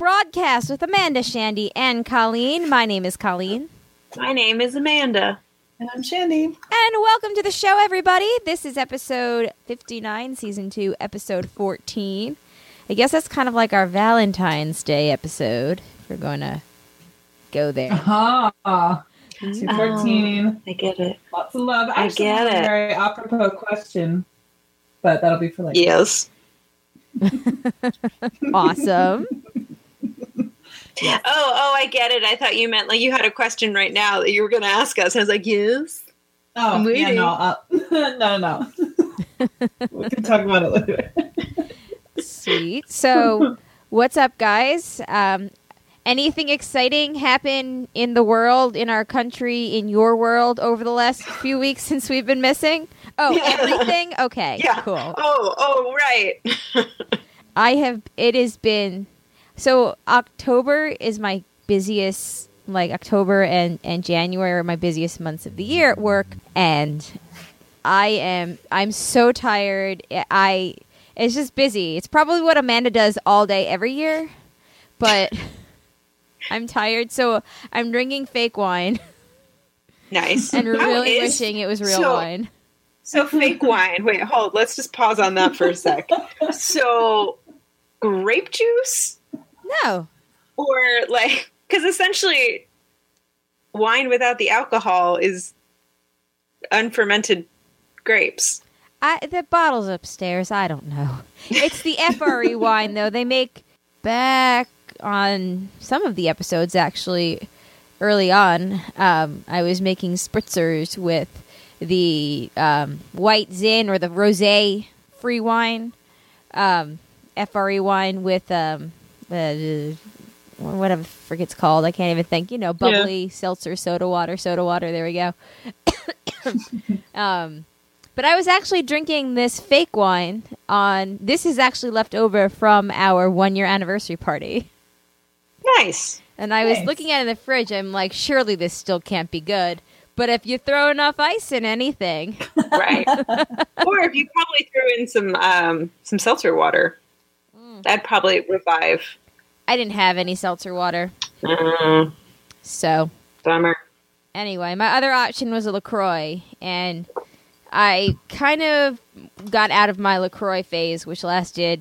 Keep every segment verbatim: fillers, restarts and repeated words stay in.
Broadcast with Amanda, Shandy, and Colleen. My name is Colleen. My name is Amanda. And I'm Shandy. And welcome to the show, everybody. This is episode fifty-nine, season two, episode fourteen. I guess that's kind of like our Valentine's Day episode, if we're going to go there. Ah, two fourteen. Oh, I get it. Lots of love. I Actually, get it. A very apropos question, but that'll be for later. Yes. Awesome. Oh, oh, I get it. I thought you meant like you had a question right now that you were going to ask us. I was like, yes. Oh, I'm yeah, waiting. no, uh, no, no. We can talk about it later. Sweet. So, what's up, guys? Um, anything exciting happen in the world, in our country, in your world over the last few weeks since we've been missing? Oh, Yeah. everything? Okay, Yeah. cool. Oh, oh, right. I have, it has been, so October is my busiest, like October and, and January are my busiest months of the year at work, and I am, I'm so tired. I, it's just busy. It's probably what Amanda does all day every year, but I'm tired, so I'm drinking fake wine Nice. and How really is- wishing it was real so- wine. So fake wine. Wait, hold. Let's just pause on that for a sec. So grape juice No. or like, because essentially wine without the alcohol is unfermented grapes. I, the bottle's upstairs. I don't know. It's the F R E wine, though. They make back on some of the episodes, actually, early on. Um, I was making spritzers with the um, white Zin or the rosé free wine, um, F R E wine with um, uh, whatever the frick it's called. I can't even think. You know, bubbly seltzer, soda water, soda water. There we go. um, but I was actually drinking this fake wine on. This is actually left over from our one year anniversary party. Nice. And I was Nice. looking at it in the fridge. I'm like, surely this still can't be good. But if you throw enough ice in anything, Right. Or if you probably threw in some um, some seltzer water, that'd probably revive. I didn't have any seltzer water. Mm, So bummer. anyway, my other option was a LaCroix. And I kind of got out of my LaCroix phase, which lasted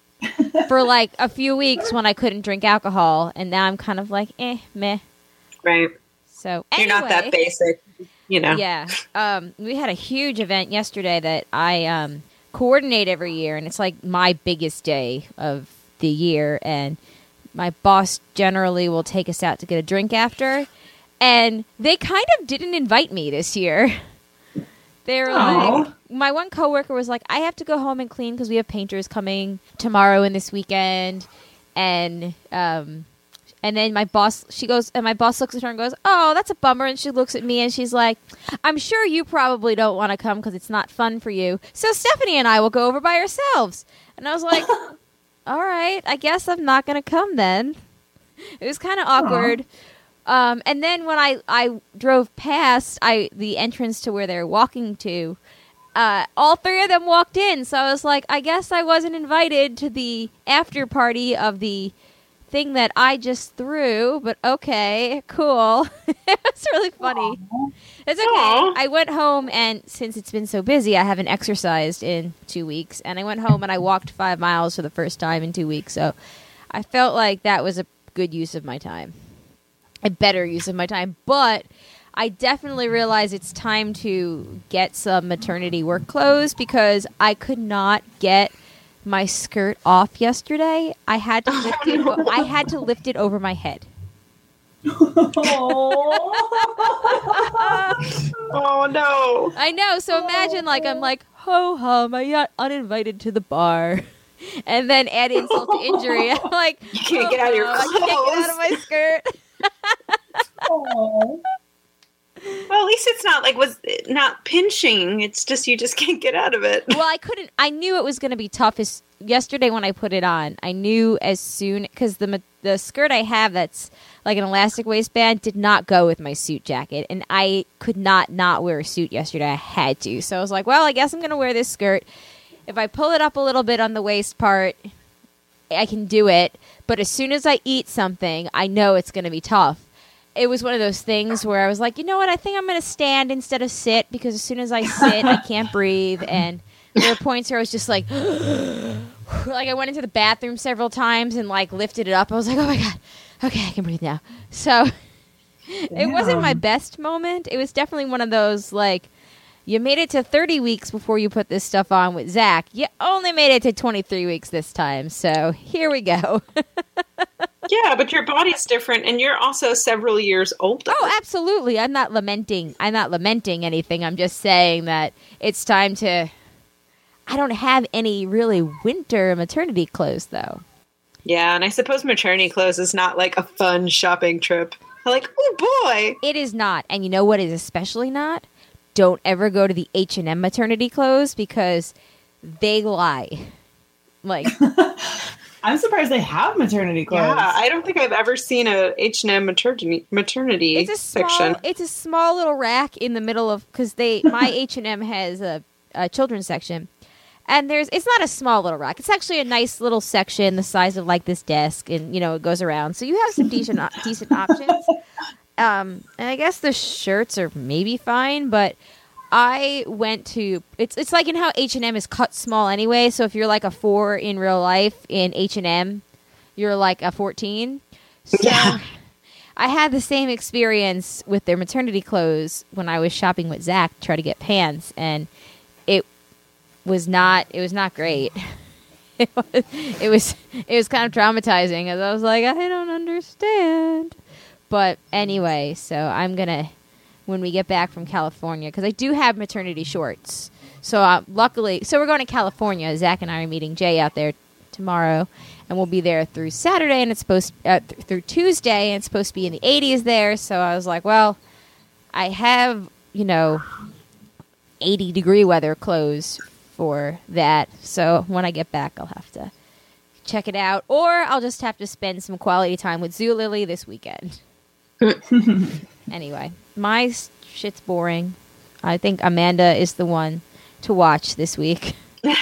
for like a few weeks when I couldn't drink alcohol. And now I'm kind of like, eh, meh. Right. So You're not that anyway. basic, you know. Yeah. Um, we had a huge event yesterday that I um, coordinate every year, and it's like my biggest day of the year. And my boss generally will take us out to get a drink after. And they kind of didn't invite me this year. They were Aw. like, my one coworker was like, I have to go home and clean because we have painters coming tomorrow and this weekend. And, um, and then my boss, she goes, and my boss looks at her and goes, oh, that's a bummer. And she looks at me and she's like, I'm sure you probably don't want to come because it's not fun for you. So Stephanie and I will go over by ourselves. And I was like, all right, I guess I'm not going to come then. It was kind of awkward. Um, and then when I, I drove past I the entrance to where they're walking to, uh, all three of them walked in. So I was like, I guess I wasn't invited to the after party of the thing that I just threw, but okay, cool. It was really funny. Aw. It's okay. Aw. I went home, and since it's been so busy, I haven't exercised in two weeks. And I went home and I walked five miles for the first time in two weeks. So I felt like that was a good use of my time. A better use of my time. But I definitely realize it's time to get some maternity work clothes because I could not get my skirt off yesterday. I had to lift it. o- I had to lift it over my head. Oh, no. I know. So imagine, like, I'm like, ho hum, I got uninvited to the bar, and then add insult to injury. I'm like, You can't get out of your "Oh, I can't get out of my skirt. Aw. Well, at least it's not like was not pinching. It's just you just can't get out of it. Well, I couldn't. I knew it was going to be tough. As yesterday when I put it on, I knew as soon because the ma- the skirt I have that's like an elastic waistband did not go with my suit jacket, and I could not not wear a suit yesterday. I had to, so I was like, well, I guess I'm going to wear this skirt. If I pull it up a little bit on the waist part, I can do it. But as soon as I eat something, I know it's going to be tough. It was one of those things where I was like, you know what? I think I'm going to stand instead of sit because as soon as I sit, I can't breathe. And there were points where I was just like, like I went into the bathroom several times and like lifted it up. I was like, oh my God, okay, I can breathe now. So it wasn't my best moment. It was definitely one of those like, you made it to thirty weeks before you put this stuff on with Zach. You only made it to twenty-three weeks this time. So here we go. Yeah, but your body's different and you're also several years older. Oh, absolutely. I'm not lamenting. I'm not lamenting anything. I'm just saying that it's time to... I don't have any really winter maternity clothes, though. Yeah, and I suppose maternity clothes is not like a fun shopping trip. I'm like, oh boy. It is not. And you know what is especially not? Don't ever go to the H and M maternity clothes because they lie. Like... I'm surprised they have maternity clothes. Yeah, I don't think I've ever seen a H and M maternity maternity it's a small, section. It's a small little rack in the middle of because they my H and M has a, a children's section, and there's it's not a small little rack. It's actually a nice little section the size of like this desk, and you know it goes around. So you have some decent decent options. Um, and I guess the shirts are maybe fine, but. I went to it's it's like in how H and M is cut small anyway. So if you're like a four in real life in H and M, you're like a fourteen. So Yeah. I had the same experience with their maternity clothes when I was shopping with Zach to try to get pants, and it was not it was not great. It was it was it was kind of traumatizing as I was like I don't understand. But anyway, so I'm gonna. When we get back from California, because I do have maternity shorts. So uh, luckily, so we're going to California. Zach and I are meeting Jay out there tomorrow, and we'll be there through Saturday, and it's supposed uh, th- through Tuesday, and it's supposed to be in the eighties there. So I was like, well, I have you know eighty degree weather clothes for that. So when I get back, I'll have to check it out, or I'll just have to spend some quality time with Zulily this weekend. Anyway, my shit's boring. I think Amanda is the one to watch this week.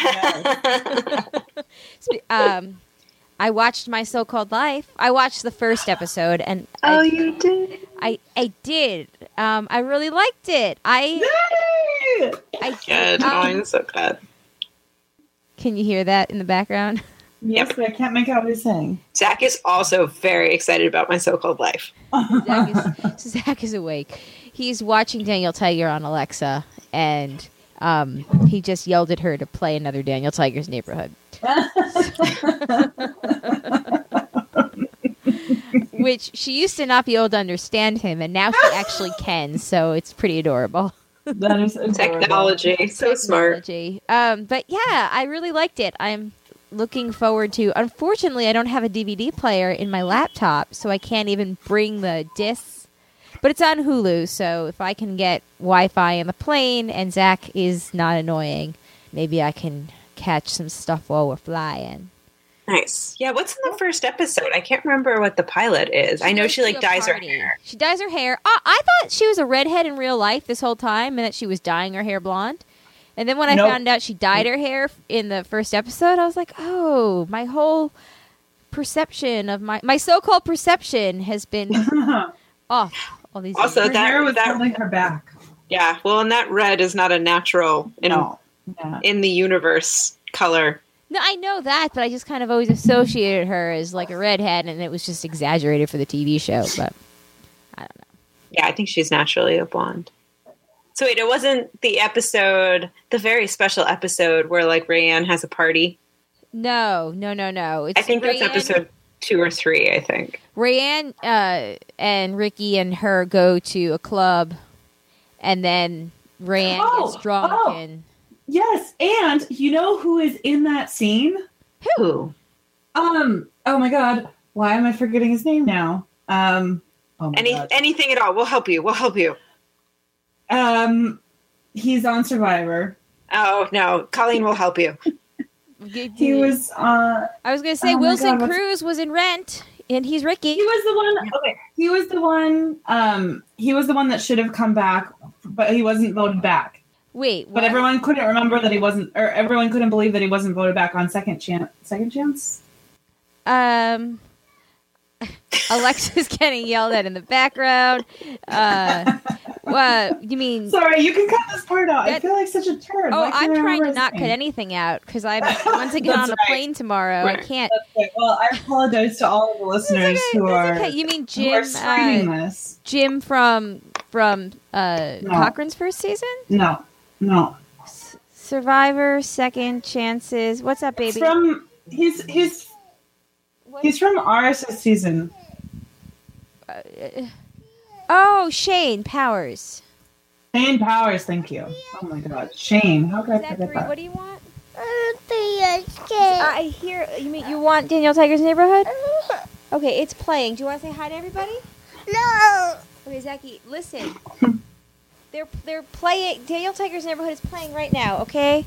um, I watched My So-Called Life. I watched the first episode, and oh, I, you did? I I did. Um, I really liked it. I Yay! I Good. did. Oh, Um, I'm so glad. can you hear that in the background? Yes, but I can't make out what he's saying. Zach is also very excited about My So-Called Life. Zach is, Zach is awake. He's watching Daniel Tiger on Alexa, and um, he just yelled at her to play another Daniel Tiger's Neighborhood. Which she used to not be able to understand him, and now she actually can, so it's pretty adorable. That is adorable. Technology. So smart. Technology. Um, but yeah, I really liked it. I'm looking forward to. Unfortunately, I don't have a D V D player in my laptop, so I can't even bring the discs. But it's on Hulu, so if I can get Wi-Fi in the plane and Zach is not annoying, maybe I can catch some stuff while we're flying. Nice. Yeah, what's in the first episode? I can't remember what the pilot is. I know goes she to like a dyes her party. hair. She dyes her hair. Uh, I thought she was a redhead in real life this whole time, and that she was dyeing her hair blonde. And then when I Nope. found out she dyed her hair in the first episode, I was like, oh, my whole perception of my my so-called perception has been off all these Also, years. Her that- hair was that- holding her back. Yeah, well, and that red is not a natural in, No. Yeah. in the universe color. No, I know that, but I just kind of always associated her as like a redhead, and it was just exaggerated for the T V show. But I don't know. Yeah, I think she's naturally a blonde. So wait, it wasn't the episode, the very special episode where like Rayanne has a party. No, no, no, no. It's I think that's Rayanne- episode two or three. I think. Rayanne uh, and Ricky and her go to a club, and then Rayanne Oh, gets drunk oh. and Yes, and you know who is in that scene? Who? Um. Oh my God. Why am I forgetting his name now? Um. Oh my Any God. anything at all? We'll help you. We'll help you. Um. He's on Survivor. Oh no, Colleen will help you. He was. Uh. I was gonna say Oh my Wilson God, what's- Cruz was in Rent, and he's Ricky. He was the one. Okay. He was the one. Um. He was the one that should have come back, but he wasn't voted back. Wait, But what? everyone couldn't remember that he wasn't, or everyone couldn't believe that he wasn't voted back on second chance. Second chance. Um, Alexa's getting yelled at in the background. Uh, what you mean? Sorry, you can cut this part out. That, I feel like such a turd. Oh, Why can't I'm I trying to remember not his cut name? anything out because I'm once I get on a right. plane tomorrow, Right. I can't. Okay. Well, I apologize to all of the listeners That's okay, who that's are okay. You mean who are Jim? screening Uh, this. Jim from from uh, No. Cochrane's first season. No, no. S- Survivor, Second Chances. What's up, baby? It's from he's he's What- he's from R S S season. uh, oh, Shane Powers. Shane Powers, thank you. Oh my God, Shane. How could I forget Zachary, that? what do you want? I hear you mean you want Daniel Tiger's Neighborhood? Okay, it's playing. Do you want to say hi to everybody? No. Okay, Zachy, listen. they're they're playing. Daniel Tiger's Neighborhood is playing right now. Okay.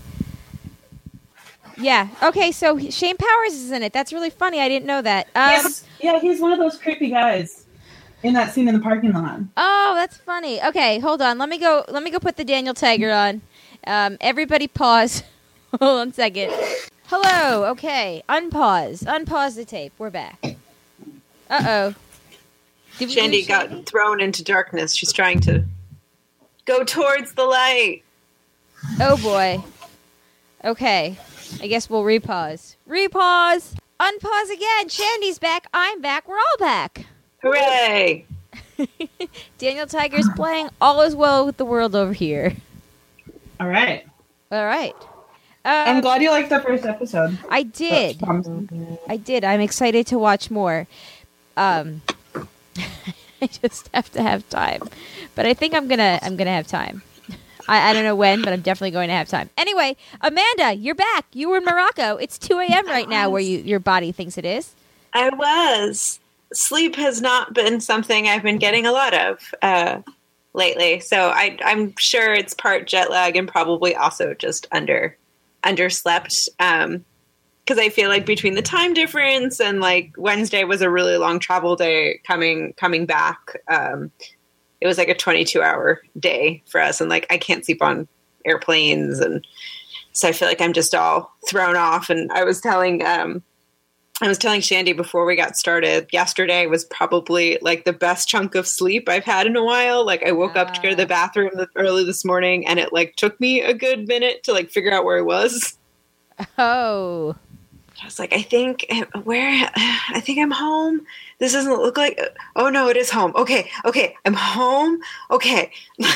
Yeah. Okay. So Shane Powers is in it. That's really funny. I didn't know that. Um, Yes. Yeah, he's one of those creepy guys in that scene in the parking lot. Oh, that's funny. Okay, hold on. Let me go. Let me go put the Daniel Tiger on. Um, everybody, pause. Hold on a second. Hello. Okay, unpause. Unpause the tape. We're back. Uh oh. Shandy got thrown into darkness. She's trying to go towards the light. Oh boy. Okay. I guess we'll repause. Repause. Unpause again. Shandy's back. I'm back. We're all back. Hooray! Daniel Tiger's playing. All is well with the world over here. All right. All right. Um, I'm glad you liked the first episode. I did. I did. I'm excited to watch more. Um, I just have to have time, but I think I'm gonna. I'm gonna have time. I, I don't know when, but I'm definitely going to have time. Anyway, Amanda, you're back. You were in Morocco. It's two a.m. right now, where you your body thinks it is. I was. Sleep has not been something I've been getting a lot of uh, lately, so I, I'm sure it's part jet lag and probably also just under underslept. Um, because I feel like between the time difference and like Wednesday was a really long travel day coming coming back. Um, it was like a twenty-two hour day for us, and like I can't sleep on airplanes, and so I feel like I'm just all thrown off. And I was telling um, I was telling Shandy before we got started, yesterday was probably like the best chunk of sleep I've had in a while. Like I woke up to go to the bathroom early this morning, and it like took me a good minute to like figure out where I was. Oh. I was like, I think where I think I'm home. This doesn't look like. Oh no, it is home. Okay, okay, I'm home. Okay,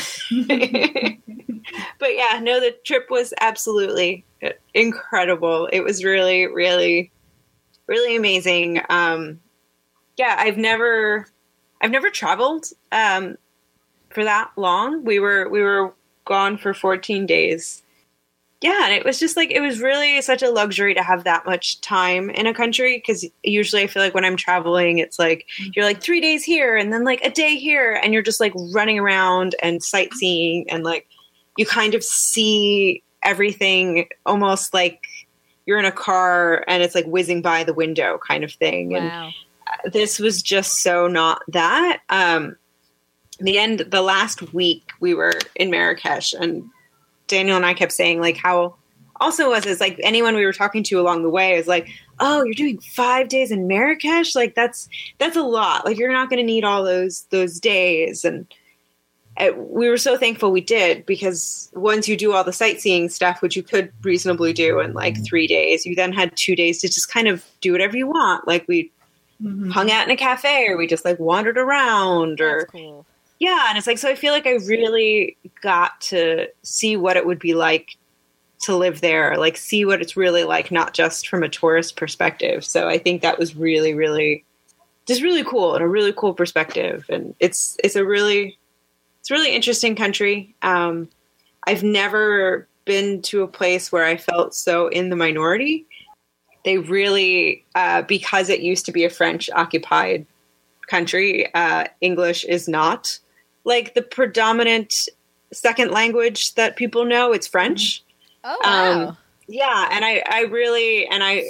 but yeah, no, the trip was absolutely incredible. It was really, really, really amazing. Um, yeah, I've never, I've never traveled um, for that long. We were we were gone for fourteen days. Yeah, and it was just like, it was really such a luxury to have that much time in a country, because usually I feel like when I'm traveling, it's like, you're like three days here and then like a day here, and you're just like running around and sightseeing, and like you kind of see everything almost like you're in a car and it's like whizzing by the window kind of thing. Wow. And this was just so not that. Um, the end, the last week we were in Marrakesh, and Daniel and I kept saying like how also was is like anyone we were talking to along the way is like, oh, you're doing five days in Marrakesh? Like that's, that's a lot. Like you're not going to need all those, those days. And uh, we were so thankful we did, because once you do all the sightseeing stuff, which you could reasonably do in like three days, you then had two days to just kind of do whatever you want. Like we Mm-hmm. hung out in a cafe, or we just like wandered around, or That's cool. yeah. And it's like, so I feel like I really got to see what it would be like to live there, like see what it's really like, not just from a tourist perspective. So I think that was really, really, just really cool, and a really cool perspective. And it's, it's a really, it's a really interesting country. Um, I've never been to a place where I felt so in the minority. They really, uh, because it used to be a French occupied country, uh, English is not like the predominant second language that people know. It's French. Oh, wow. Um, yeah. And I, I really, and I,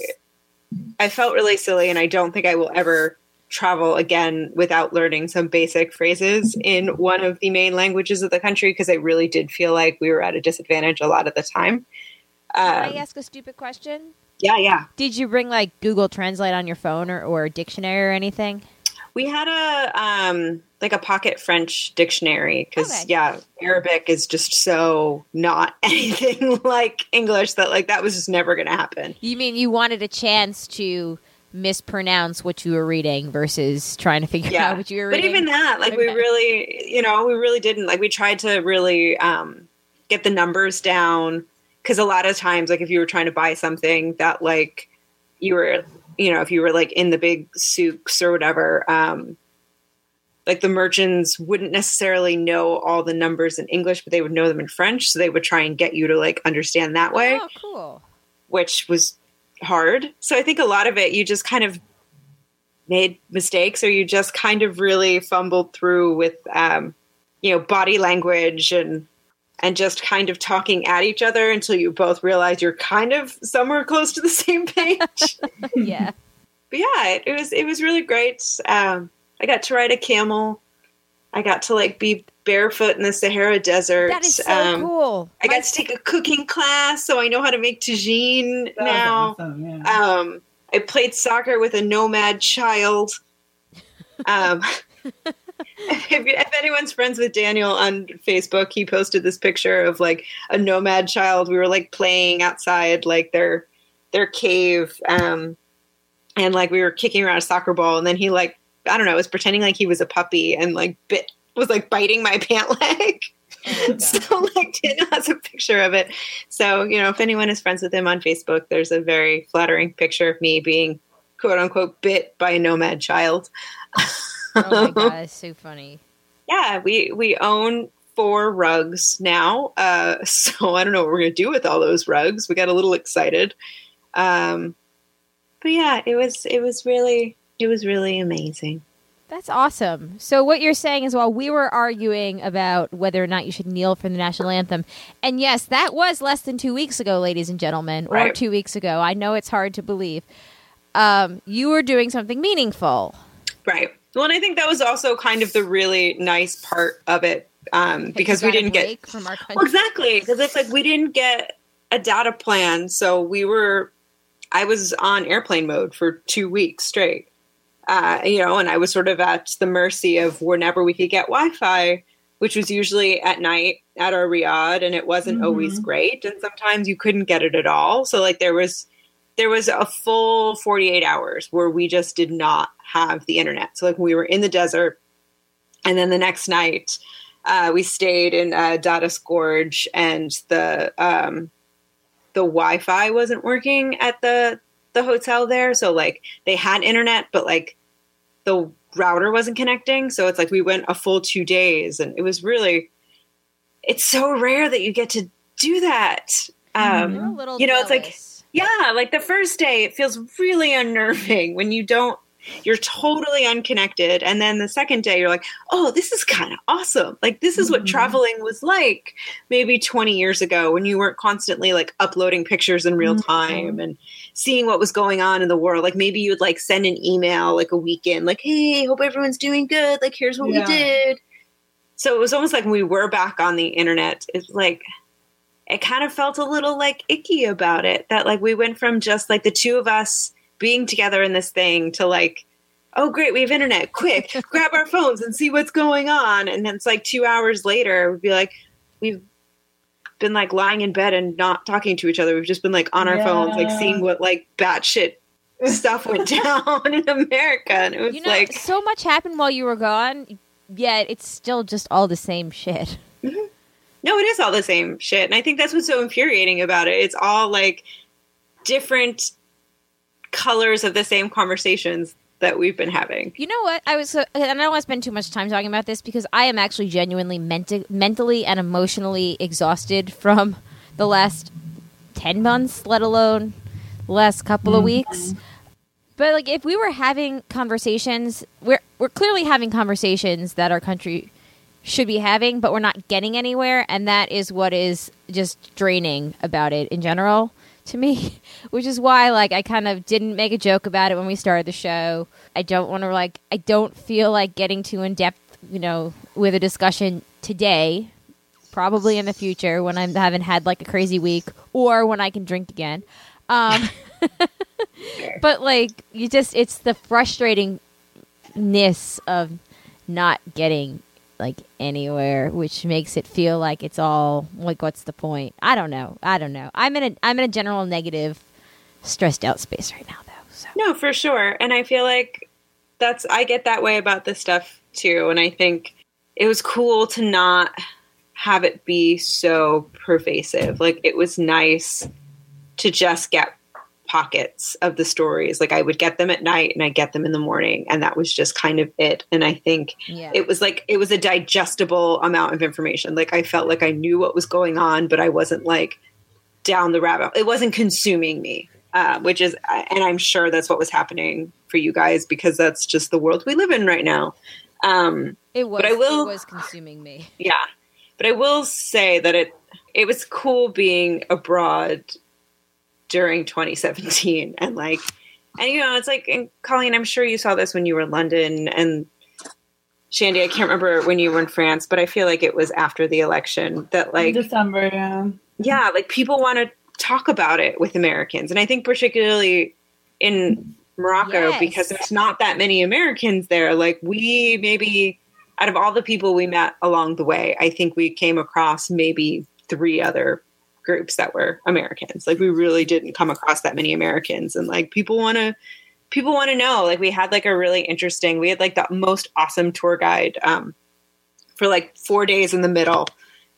I felt really silly, and I don't think I will ever travel again without learning some basic phrases in one of the main languages of the country, because I really did feel like we were at a disadvantage a lot of the time. Can I Um, ask a stupid question? Yeah, yeah. Did you bring like Google Translate on your phone or, or a dictionary or anything? We had a um like a pocket French dictionary because Okay. yeah, Arabic is just so not anything like English that like that was just never going to happen. You mean you wanted a chance to mispronounce what you were reading versus trying to figure Yeah, out what you were but reading? even that, like we Okay. really, you know, we really didn't like. We tried to really um get the numbers down because a lot of times, like if you were trying to buy something that like you were, you know, if you were like in the big souks or whatever, um, like the merchants wouldn't necessarily know all the numbers in English, but they would know them in French. So they would try and get you to like understand that way, Oh, cool. which was hard. So I think a lot of it, you just kind of made mistakes or you just kind of really fumbled through with, um, you know, body language and, and just kind of talking at each other until you both realize you're kind of somewhere close to the same page. Yeah. But yeah, it, it was it was really great. Um, I got to ride a camel. I got to like be barefoot in the Sahara Desert. That is so Um, cool. I My- got to take a cooking class, so I know how to make tagine That was now. awesome, yeah. Um, I played soccer with a nomad child. Um, if, if anyone's friends with Daniel on Facebook, he posted this picture of like a nomad child. We were like playing outside like their their cave, um, and like we were kicking around a soccer ball, and then he like I don't know, was pretending like he was a puppy and like bit was like biting my pant leg. Oh my God. So like Daniel has a picture of it. So, you know, if anyone is friends with him on Facebook, there's a very flattering picture of me being quote unquote bit by a nomad child. Oh my God, it's so funny. Yeah, we we own four rugs now. Uh, so I don't know what we're gonna do with all those rugs. We got a little excited. Um, but yeah, it was it was really it was really amazing. That's awesome. So what you're saying is while we were arguing about whether or not you should kneel for the national anthem, and yes, that was less than two weeks ago, ladies and gentlemen, or Right. two weeks ago. I know it's hard to believe. Um, you were doing something meaningful. Right. Well, and I think that was also kind of the really nice part of it, um, because we You got a didn't get break from our country. well, exactly because it's like we didn't get a data plan, so we were. I was on airplane mode for two weeks straight, uh, you know, and I was sort of at the mercy of whenever we could get Wi-Fi, which was usually at night at our riad, and it wasn't Mhm. always great, and sometimes you couldn't get it at all. So like there was. There was a full forty-eight hours where we just did not have the internet. So like we were in the desert, and then the next night uh, we stayed in uh, Dadas Gorge, and the um, the Wi-Fi wasn't working at the the hotel there. So like they had internet, but like the router wasn't connecting. So it's like we went a full two days, and it was really. It's so rare that you get to do that. Um, You're a little you know, it's like. jealous. Yeah, like the first day, it feels really unnerving when you don't, you're totally unconnected. And then the second day, you're like, oh, this is kind of awesome. Like, this is what Mhm. traveling was like maybe twenty years ago when you weren't constantly like uploading pictures in real Mhm. time and seeing what was going on in the world. Like, maybe you would like send an email like a weekend, like, hey, hope everyone's doing good. Like, here's what Yeah. we did. So it was almost like when we were back on the internet, it's like, it kind of felt a little like icky about it that like we went from just like the two of us being together in this thing to like, oh great, we have internet, quick, grab our phones and see what's going on. And then it's like two hours later, we'd be like, we've been like lying in bed and not talking to each other. We've just been like on our phones, like Yeah. seeing what like batshit stuff went down in America. And it was You know, like, so much happened while you were gone, yet it's still just all the same shit. no, it is all the same shit. And I think that's what's so infuriating about it. It's all like different colors of the same conversations that we've been having. You know what? I was, uh, and I don't want to spend too much time talking about this because I am actually genuinely menti- mentally and emotionally exhausted from the last ten months, let alone the last couple of weeks. But like, if we were having conversations, we're we're clearly having conversations that our country should be having, but we're not getting anywhere, and that is what is just draining about it in general to me, which is why like I kind of didn't make a joke about it when we started the show. I don't want to like I don't feel like getting too in depth, you know, with a discussion today. Probably in the future when I haven't had like a crazy week or when I can drink again. Um, But like, you just, it's the frustratingness of not getting like anywhere, which makes it feel like it's all like, what's the point? I don't know. I don't know. I'm in a, I'm in a general negative, stressed out space right now, though. So. No, for sure. And I feel like that's, I get that way about this stuff too. And I think it was cool to not have it be so pervasive. Like, it was nice to just get pockets of the stories. Like, I would get them at night and I get them in the morning, and that was just kind of it. And I think yeah. it was like, it was a digestible amount of information. Like, I felt like I knew what was going on, but I wasn't like down the rabbit. It wasn't consuming me, uh, which is, and I'm sure that's what was happening for you guys, because that's just the world we live in right now. Um, it was, but I will, it was consuming me. Yeah. But I will say that it, it was cool being abroad during twenty seventeen, and like, and you know, it's like, and Colleen, I'm sure you saw this when you were in London, and Shandy, I can't remember when you were in France, but I feel like it was after the election that, like, December, yeah, yeah, like people want to talk about it with Americans, and I think particularly in Morocco, yes. because there's not that many Americans there. Like, we maybe out of all the people we met along the way, I think we came across maybe three other groups that were Americans. Like, we really didn't come across that many Americans, and like, people want to people want to know. Like, we had like a really interesting, we had like the most awesome tour guide um, for like four days in the middle.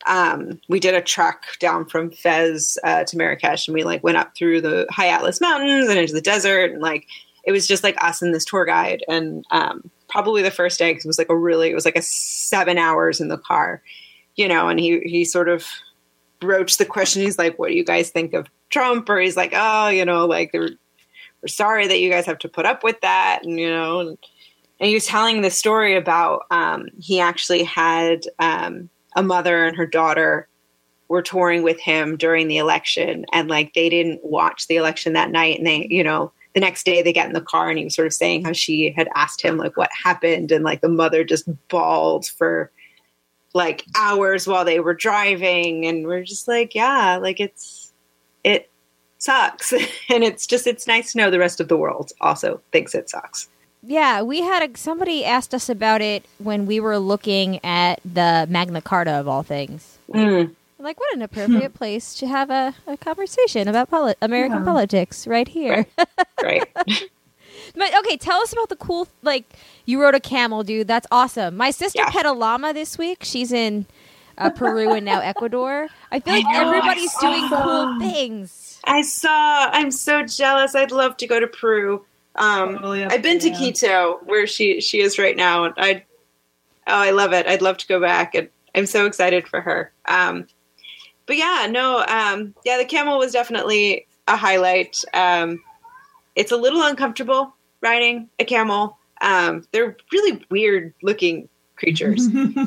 Um, we did a trek down from Fez uh, to Marrakesh, and we like went up through the High Atlas Mountains and into the desert, and like, it was just like us and this tour guide. And um, probably the first day, 'cause it was like a really, it was like a seven hours in the car, you know, and he, he sort of broached the question. He's like, what do you guys think of Trump? Or he's like, oh, you know, like, we're sorry that you guys have to put up with that. And, you know, and, and he was telling the story about, um, he actually had um, a mother and her daughter were touring with him during the election. And like, they didn't watch the election that night. And they, you know, the next day they get in the car, and he was sort of saying how she had asked him like what happened. And like, the mother just bawled for like hours while they were driving. And we're just like, yeah, like, it's, it sucks. And it's just, it's nice to know the rest of the world also thinks it sucks. Yeah. We had a, somebody asked us about it when we were looking at the Magna Carta of all things. Mm. Like, what an appropriate place to have a, a conversation about poli- American yeah. politics right here. Right. right. But okay, tell us about the cool, like, you rode a camel, dude. That's awesome. My sister yeah. pet a llama this week. She's in uh, Peru and now Ecuador. I feel like I know, everybody's doing cool things. I saw. I'm so jealous. I'd love to go to Peru. Um, totally I've been to yeah. Quito, where she she is right now, and I oh, I love it. I'd love to go back, and I'm so excited for her. Um, but yeah, no, um, yeah, the camel was definitely a highlight. Um, it's a little uncomfortable riding a camel. Um, they're really weird looking creatures.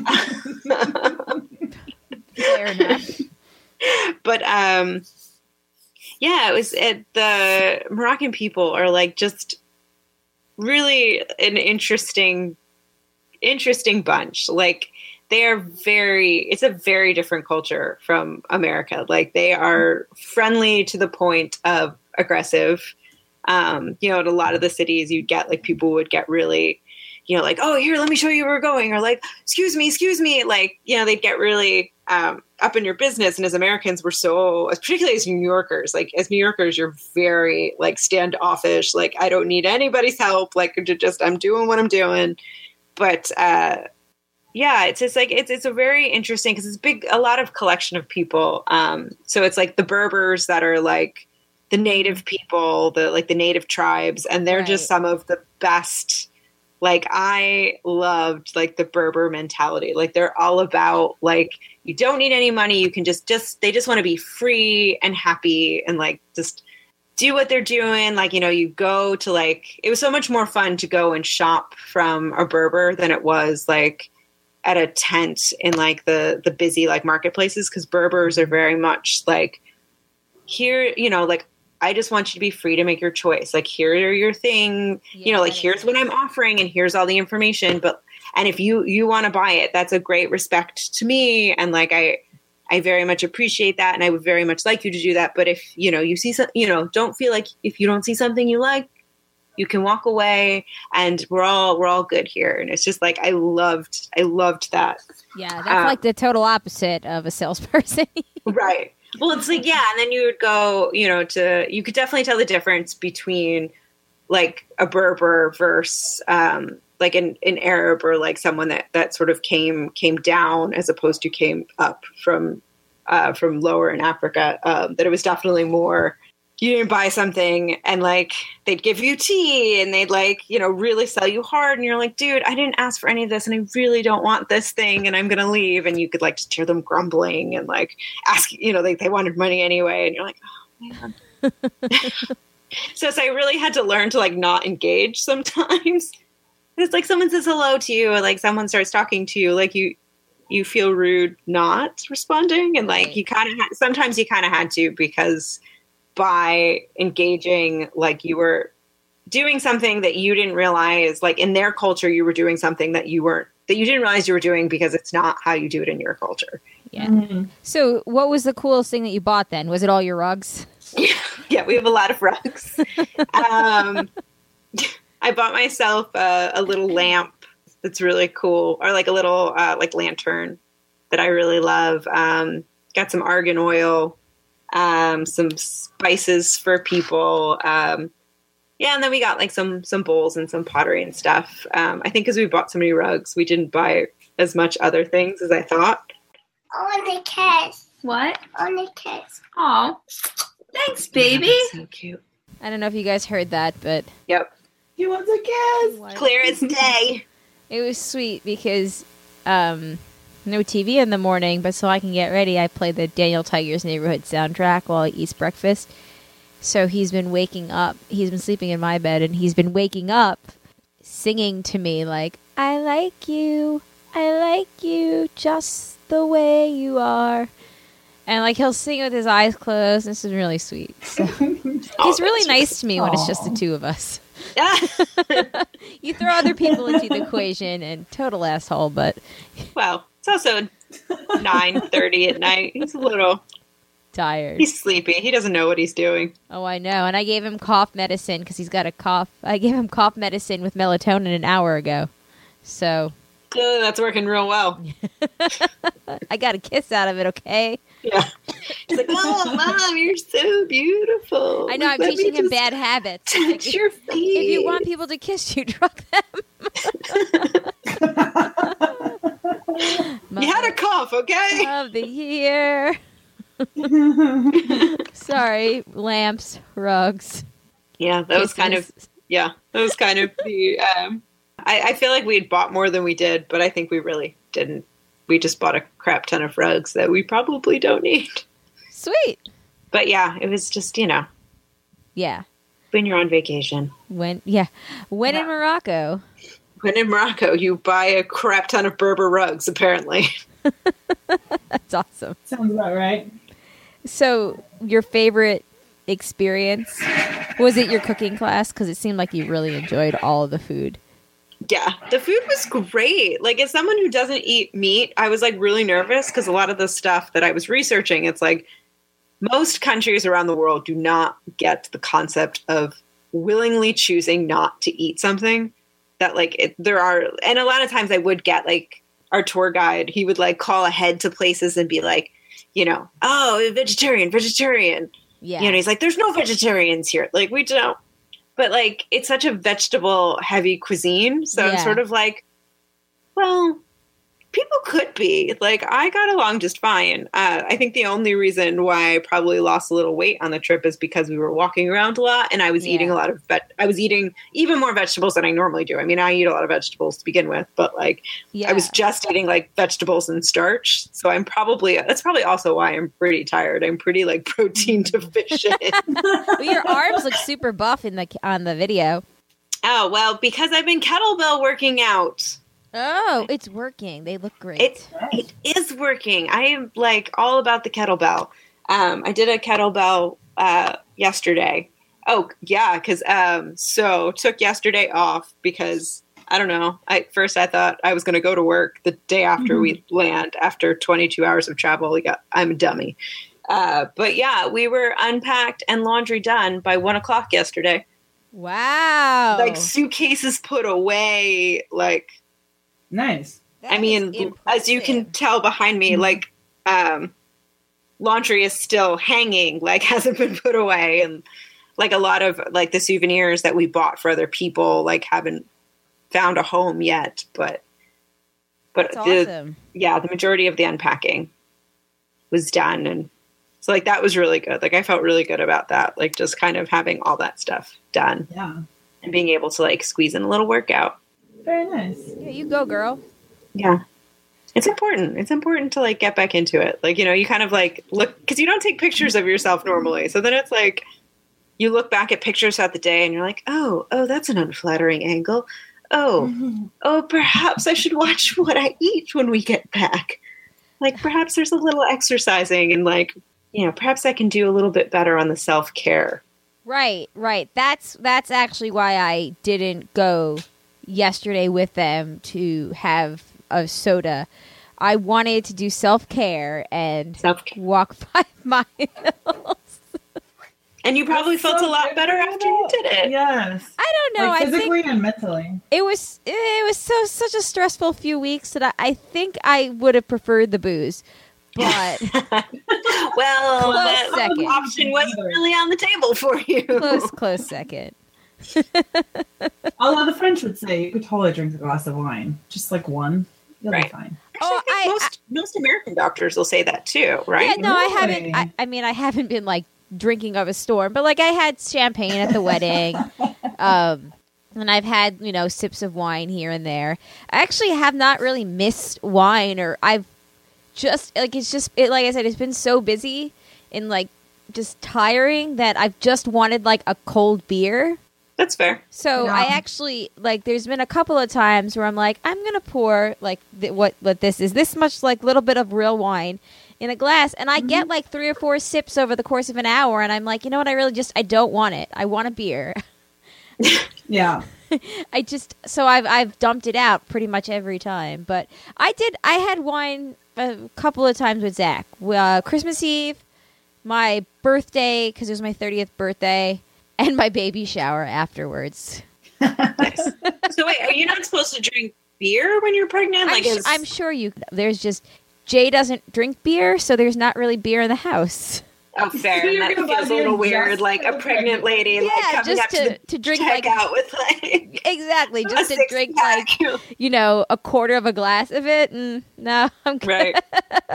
Fair enough. But um, yeah, it was it, the Moroccan people are like just really an interesting, interesting bunch. Like, they are very, it's a very different culture from America. Like, they are friendly to the point of aggressive. Um, you know, in a lot of the cities you'd get like, people would get really, you know, like, oh, here, let me show you where we're going. Or like, excuse me, excuse me. Like, you know, they'd get really um, up in your business. And as Americans, we're so, particularly as New Yorkers, like as New Yorkers, you're very like standoffish. Like, I don't need anybody's help. Like, just, I'm doing what I'm doing. But, uh, yeah, it's just like, it's, it's a very interesting, cause it's big, a lot of collection of people. Um, so it's like the Berbers that are like the native people, the, like the native tribes, and they're right. just some of the best. Like, I loved like the Berber mentality. Like, they're all about like, you don't need any money. You can just, just, they just want to be free and happy and like, just do what they're doing. Like, you know, you go to like, it was so much more fun to go and shop from a Berber than it was like at a tent in like the, the busy like marketplaces. 'Cause Berbers are very much like, here, you know, like, I just want you to be free to make your choice. Like, here are your thing, yeah, you know, like, here's what I'm offering and here's all the information. But, and if you, you want to buy it, that's a great respect to me. And like, I, I very much appreciate that. And I would very much like you to do that. But if, you know, you see some, you know, don't feel like if you don't see something you like, you can walk away and we're all, we're all good here. And it's just like, I loved, I loved that. Yeah. That's um, like the total opposite of a salesperson. Right. Well, it's like, yeah. And then you would go, you know, to, you could definitely tell the difference between like a Berber versus, um, like an, an Arab or like someone that, that sort of came, came down as opposed to came up from, uh, from lower in Africa. Um, that it was definitely more, you didn't buy something and like they'd give you tea and they'd like, you know, really sell you hard. And you're like, dude, I didn't ask for any of this and I really don't want this thing and I'm going to leave. And you could like just hear them grumbling and like ask, you know, like they wanted money anyway. And you're like, oh man. so, so I really had to learn to like not engage sometimes. It's like someone says hello to you or like someone starts talking to you, like you, you feel rude not responding. And like you kind of, ha- sometimes you kind of had to because by engaging, like you were doing something that you didn't realize, like in their culture, you were doing something that you weren't, that you didn't realize you were doing because it's not how you do it in your culture. Yeah. Mm-hmm. So what was the coolest thing that you bought then? Was it all your rugs? Yeah, yeah we have a lot of rugs. um, I bought myself a, a little lamp that's really cool, or like a little uh, like lantern that I really love. Um, got some argan oil, um, some spices for people. Um, yeah, and then we got like some some bowls and some pottery and stuff. Um, I think because we bought so many rugs, we didn't buy as much other things as I thought. On the kiss. What? On the kiss. Oh, thanks, baby. Yeah, that's so cute. I don't know if you guys heard that, but yep. He wants a kiss. Clear as day. It was sweet because um, no T V in the morning, but so I can get ready, I play the Daniel Tiger's Neighborhood soundtrack while he eats breakfast. So he's been waking up. He's been sleeping in my bed, and he's been waking up singing to me like, I like you. I like you just the way you are. And like he'll sing with his eyes closed. This is really sweet. So, oh, he's really nice just, to me aw. when it's just the two of us. You throw other people into the equation and total asshole, but well, it's also nine thirty at night. He's a little tired. He's sleepy. He doesn't know what he's doing. Oh, I know. And I gave him cough medicine because he's got a cough. I gave him cough medicine with melatonin an hour ago. So oh, that's working real well. I got a kiss out of it, okay? Yeah. He's like, oh, Mom, you're so beautiful. I know, I'm Let teaching him just bad habits. Touch Like, your if, face. if you want people to kiss you, drug them. You had a cough, okay? Of the year. Sorry, lamps, rugs. Yeah, that was kisses. kind of, yeah, that was kind of the, um, I, I feel like we had bought more than we did, but I think we really didn't. We just bought a crap ton of rugs that we probably don't need. Sweet. But yeah, it was just, you know. Yeah. When you're on vacation. When, yeah. When yeah. in Morocco. When in Morocco, you buy a crap ton of Berber rugs, apparently. That's awesome. Sounds about right. So, your favorite experience, was it your cooking class? Because it seemed like you really enjoyed all of the food. Yeah, the food was great. Like, as someone who doesn't eat meat, I was, like, really nervous because a lot of the stuff that I was researching, it's like most countries around the world do not get the concept of willingly choosing not to eat something that, like, it, there are, and a lot of times I would get, like, our tour guide, he would, like, call ahead to places and be like, you know, oh, vegetarian, vegetarian. Yeah. You know, he's like, there's no vegetarians here. Like, we don't. But, like, it's such a vegetable-heavy cuisine. So Yeah. I'm sort of like, well, people could be. Like, I got along just fine. Uh, I think the only reason why I probably lost a little weight on the trip is because we were walking around a lot, and I was Yeah. eating a lot of vet- I was eating even more vegetables than I normally do. I mean, I eat a lot of vegetables to begin with, but, like, Yeah. I was just eating, like, vegetables and starch. So I'm probably, that's probably also why I'm pretty tired. I'm pretty, like, protein deficient. Well, your arms look super buff in the on the video. Oh, well, because I've been kettlebell working out. Oh, it's working. They look great. It, it is working. I am, like, all about the kettlebell. Um, I did a kettlebell uh, yesterday. Oh, yeah, because um, so took yesterday off because I don't know. I, at first, I thought I was going to go to work the day after mm-hmm. we land, after twenty-two hours of travel. We got, I'm a dummy. Uh, but yeah, we were unpacked and laundry done by one o'clock yesterday. Wow. Like suitcases put away. Like, nice. That I mean, as you can tell behind me, mm-hmm. like, um, laundry is still hanging, like hasn't been put away. And like a lot of like the souvenirs that we bought for other people, like haven't found a home yet, but, but That's the, awesome. yeah, the majority of the unpacking was done. And so like, that was really good. Like I felt really good about that. Like just kind of having all that stuff done. Yeah. And being able to like squeeze in a little workout. Very nice. Yeah, you go, girl. Yeah. It's important. It's important to like get back into it. Like, you know, you kind of like look, because you don't take pictures of yourself normally. So then it's like, you look back at pictures throughout the day and you're like, oh, oh, that's an unflattering angle. Oh, mm-hmm. oh, perhaps I should watch what I eat when we get back. Like perhaps there's a little exercising and like, you know, perhaps I can do a little bit better on the self-care. Right, right. That's that's actually why I didn't go yesterday with them to have a soda. I wanted to do self-care and self-care. walk five miles. And you probably That's felt so a lot better after you did it. Yes. I don't know. Like physically I think and mentally. It was it was so such a stressful few weeks that I, I think I would have preferred the booze. But well, that second. option wasn't really on the table for you. Close, close second. Although the French would say you could totally drink a glass of wine, just like one, you'll right. be fine. Actually, oh, I I, most I, most American doctors will say that too, right? Yeah, no, really? I haven't. I, I mean, I haven't been like drinking of a storm, but like I had champagne at the wedding, um, and I've had you know sips of wine here and there. I actually have not really missed wine, or I've just like it's just it, like I said, it's been so busy and like just tiring that I've just wanted like a cold beer. That's fair. So yeah. I actually like. There's been a couple of times where I'm like, I'm gonna pour like th- what what this is this much like little bit of real wine in a glass, and I mm-hmm. get like three or four sips over the course of an hour, and I'm like, you know what? I really just I don't want it. I want a beer. Yeah. I just so I've I've dumped it out pretty much every time. But I did. I had wine a couple of times with Zach. Uh, Christmas Eve, my birthday because it was my thirtieth birthday. And my baby shower afterwards. Nice. So wait, are you not supposed to drink beer when you're pregnant? I'm, like, sh- is... I'm sure you. There's just Jay doesn't drink beer, so there's not really beer in the house. Oh, fair. So that feels a little weird, like a pregnant lady, yeah, like coming just up to, to, to drink check like out with like exactly, just to drink pack. like you know a quarter of a glass of it. And no, I'm good. Right.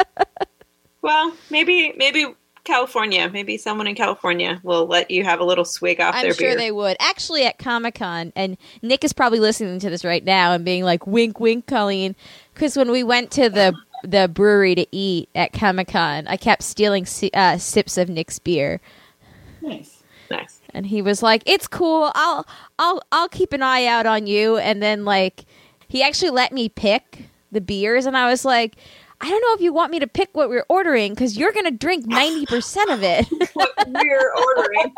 Well, maybe maybe. California. Maybe someone in California will let you have a little swig off I'm their sure beer. I'm sure they would. Actually, at Comic-Con, and Nick is probably listening to this right now and being like, wink, wink, Colleen. Because when we went to the the brewery to eat at Comic-Con, I kept stealing si- uh, sips of Nick's beer. Nice. Nice. And he was like, it's cool. I'll, I'll, I'll keep an eye out on you. And then, like, he actually let me pick the beers. And I was like, I don't know if you want me to pick what we're ordering because you're going to drink ninety percent of it. What we're ordering.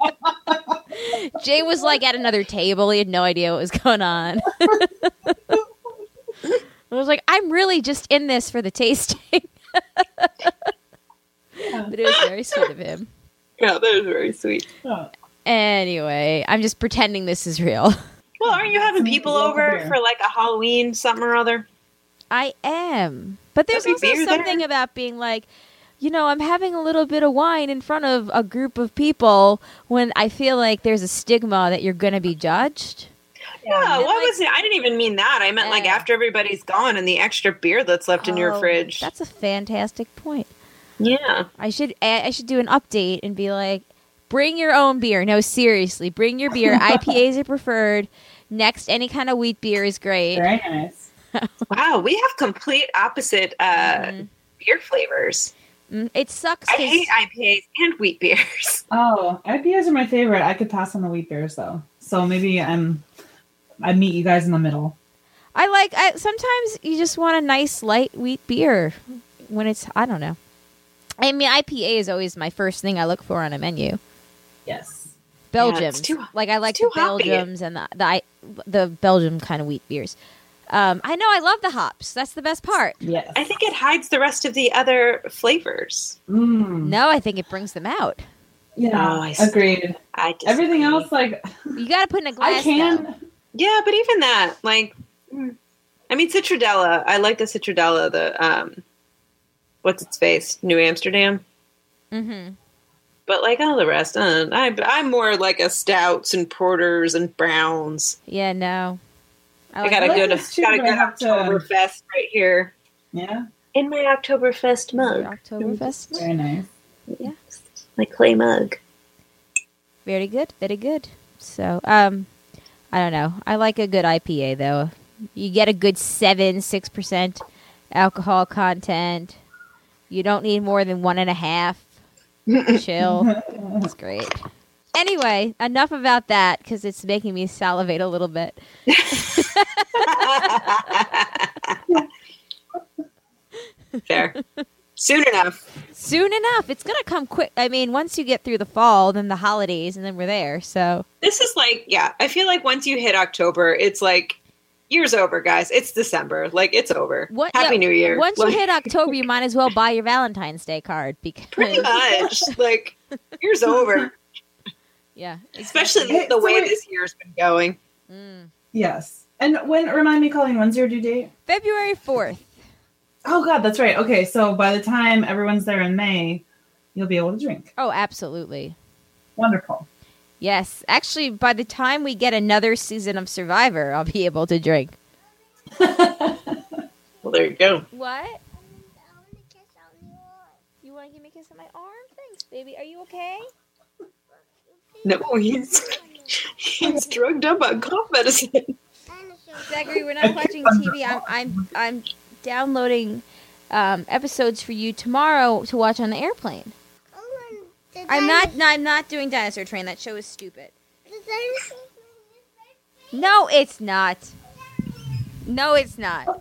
Jay was like at another table. He had no idea what was going on. I was like, I'm really just in this for the tasting. But it was very sweet of him. Yeah, that was very sweet. Oh. Anyway, I'm just pretending this is real. Well, aren't you having people over for like a Halloween something or other? I am. But there's also something there. about being like, you know, I'm having a little bit of wine in front of a group of people when I feel like there's a stigma that you're going to be judged. Yeah, and what like, was it? I didn't even mean that. I meant uh, like after everybody's gone and the extra beer that's left oh, in your fridge. That's a fantastic point. Yeah. I should I should do an update and be like, bring your own beer. No, seriously, bring your beer. I P As are preferred. Next, any kind of wheat beer is great. Very nice. Wow, we have complete opposite uh, mm. beer flavors. Mm, it sucks. I hate I P As and wheat beers. Oh, I P As are my favorite. I could pass on the wheat beers though. So maybe I'm I meet you guys in the middle. I like. I, sometimes you just want a nice light wheat beer when it's. I don't know. I mean, I P A is always my first thing I look for on a menu. Yes. Belgiums. Yeah, too, like I like the Belgiums and the, the the Belgium kind of wheat beers. Um, I know I love the hops. That's the best part. Yes. I think it hides the rest of the other flavors. Mm. No, I think it brings them out. Yeah. Oh, I see. Agreed. I disagree. Everything else, like You got to put in a glass. I can. though. Yeah, but even that, like, mm, I mean, Citradella. I like the Citradella. The um, what's its face? New Amsterdam. Mm-hmm. But like all the rest, uh, I, I'm more like a stouts and porters and browns. Yeah, no. I, like got a like good, this too, got a but I good have to- Oktoberfest right here Yeah. in my Oktoberfest your mug, Oktoberfest. Very nice. Yeah. my clay mug. Very good. Very good. So, um, I don't know. I like a good I P A though. You get a good seven, six percent alcohol content. You don't need more than one and a half. Chill. That's great. Anyway, enough about that because it's making me salivate a little bit. Fair. Soon enough. Soon enough. It's going to come quick. I mean, once you get through the fall, then the holidays, and then we're there. So, This is like, yeah, I feel like once you hit October, it's like, year's over, guys. It's December. Like, it's over. what, Happy yeah, New Year. Once Like, you hit October, you might as well buy your Valentine's Day card because pretty much. Like, year's over. yeah, Especially Hey, the so way wait- this year's been going. Mm. Yes. And when remind me, Colleen, when's your due date? February fourth. Oh God, that's right. Okay, so by the time everyone's there in May, you'll be able to drink. Oh, absolutely. Wonderful. Yes. Actually, by the time we get another season of Survivor, I'll be able to drink. Well, there you go. What? You want to give me a kiss on my arm? Thanks, baby. Are you okay? No, he's he's drugged up on cough medicine. Zachary, we're not watching T V. I'm I'm I'm downloading um, episodes for you tomorrow to watch on the airplane. I'm not. No, I'm not doing Dinosaur Train. That show is stupid. No, it's not. No, it's not.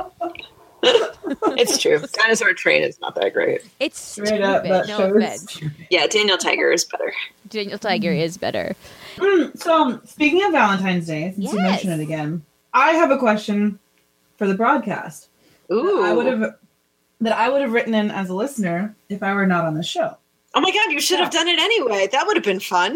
It's true. Dinosaur Train is not that great. It's Straight stupid. up, that no show offense. is stupid. Yeah, Daniel Tiger is better. Daniel Tiger is better. Mm, so, um, speaking of Valentine's Day, since you Yes. mentioned it again, I have a question for the broadcast. Ooh. That I would have that I would have written in as a listener if I were not on the show. Oh my god, you should have done it anyway. That would have been fun.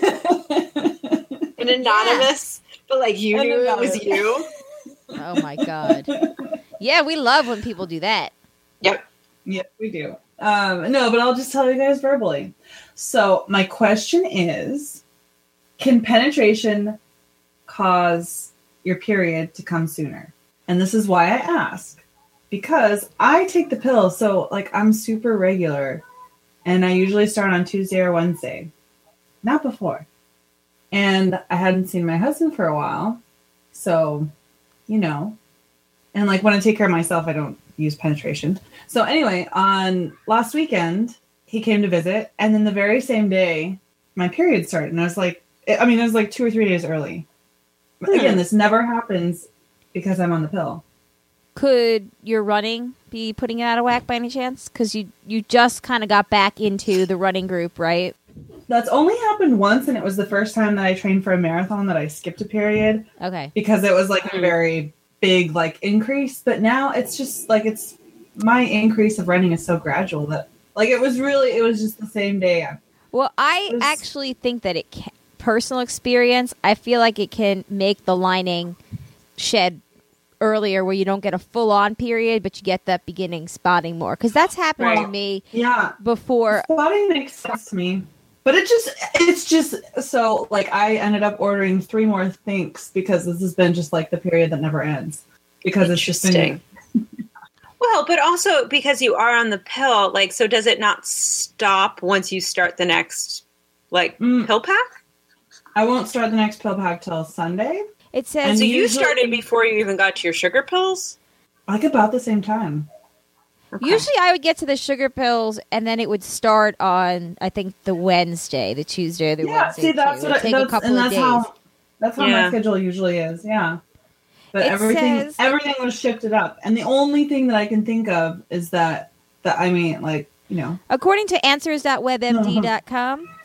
An anonymous, but like you An knew it was anonymous. you. Oh my god. Yeah, we love when people do that. Yep. Yeah, we do. Um, no, but I'll just tell you guys verbally. So my question is, can penetration cause your period to come sooner? And this is why I ask. Because I take the pill, so like I'm super regular. And I usually start on Tuesday or Wednesday. Not before. And I hadn't seen my husband for a while. So, you know. And like when I take care of myself, I don't use penetration. So anyway, on last weekend, he came to visit, and then the very same day, my period started. And I was like, I mean, it was like two or three days early. But Hmm. again, this never happens because I'm on the pill. Could your running be putting it out of whack by any chance? Because you, you just kind of got back into the running group, right? That's only happened once, and it was the first time that I trained for a marathon that I skipped a period Okay. because it was like a very big like increase. But now it's just like it's my increase of running is so gradual that like it was really it was just the same day. Well, I It was- actually think that it can, personal experience, I feel like it can make the lining shed earlier where you don't get a full-on period, but you get that beginning spotting more. Because that's happened to Right. me Yeah, before. spotting makes sense to me. But it just, it's just, so, like, I ended up ordering three more thinks because this has been just, like, the period that never ends. Because it's just been, Interesting. Well, but also because you are on the pill, like, so does it not stop once you start the next, like, Mm. pill pack? I won't start the next pill pack till Sunday. It says And So you usually- started before you even got to your sugar pills? Like, about the same time. Okay. usually I would get to the sugar pills and then it would start on, I think, the Wednesday, the Tuesday, or the Yeah, Wednesday. see, that's too. what I, It'd take a that's, couple and of that's days. how, that's how Yeah. my schedule usually is, yeah. But It everything, says- everything was shifted up. And the only thing that I can think of is that, that I mean, like, you know, According to answers dot web m d dot com,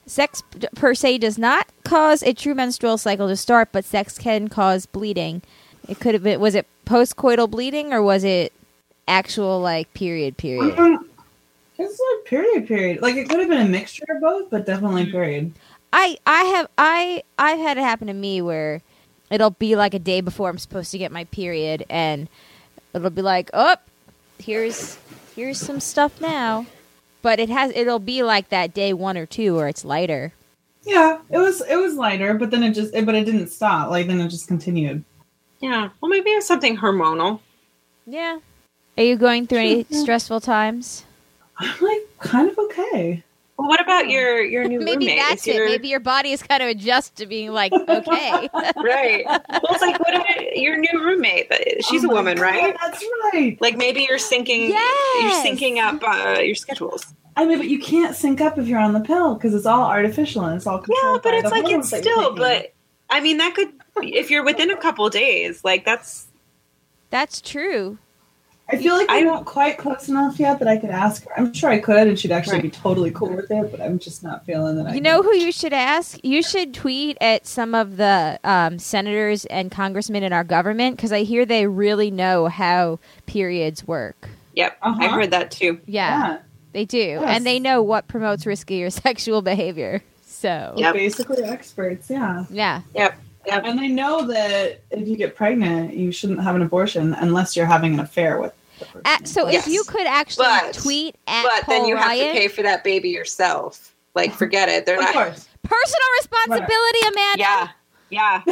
sex p- per se does not cause a true menstrual cycle to start, but sex can cause bleeding. It could have been, was it postcoital bleeding or was it actual like period period? Um, it's like period, period. Like it could have been a mixture of both, but definitely period. I I have I I've had it happen to me where it'll be like a day before I'm supposed to get my period, and it'll be like, oh, here's here's some stuff now. But it has it'll be like that day one or two where it's lighter. Yeah, it was it was lighter, but then it just it, but it didn't stop. Like then it just continued. Yeah. Well, maybe it's something hormonal. Yeah. Are you going through any stressful times? I'm like kind of okay. Well, what about your your new Maybe roommate? that's Is it. your- Maybe your body is kind of adjust to being like, okay. Right. Well, it's like what about your new roommate? She's Oh a my woman, God, right? That's right. Like maybe you're syncing. Yes! You're syncing up uh, your schedules. I mean, but you can't sync up if you're on the pill because it's all artificial and it's all Yeah, controlled but by it's the like hormones it's that you're still. taking. But I mean, that could if you're within a couple days. Like that's. That's true. I feel like I- I'm not quite close enough yet that I could ask her. I'm sure I could, and she'd actually Right. be totally cool with it. But I'm just not feeling that. I You can- know who you should ask? You should tweet at some of the um, senators and congressmen in our government because I hear they really know how periods work. Yep, Uh-huh. I heard that too. Yeah, Yeah, they do. Yes. And they know what promotes riskier sexual behavior. So, Yep. basically experts. Yeah, yeah. Yep. Yep. and they know that if you get pregnant, you shouldn't have an abortion unless you're having an affair with the person. At, so Yes. if you could actually But- tweet at But then Paul you have Ryan, to pay for that baby yourself. Like, forget it. They're of not. course. personal responsibility, Amanda. Yeah. Yeah.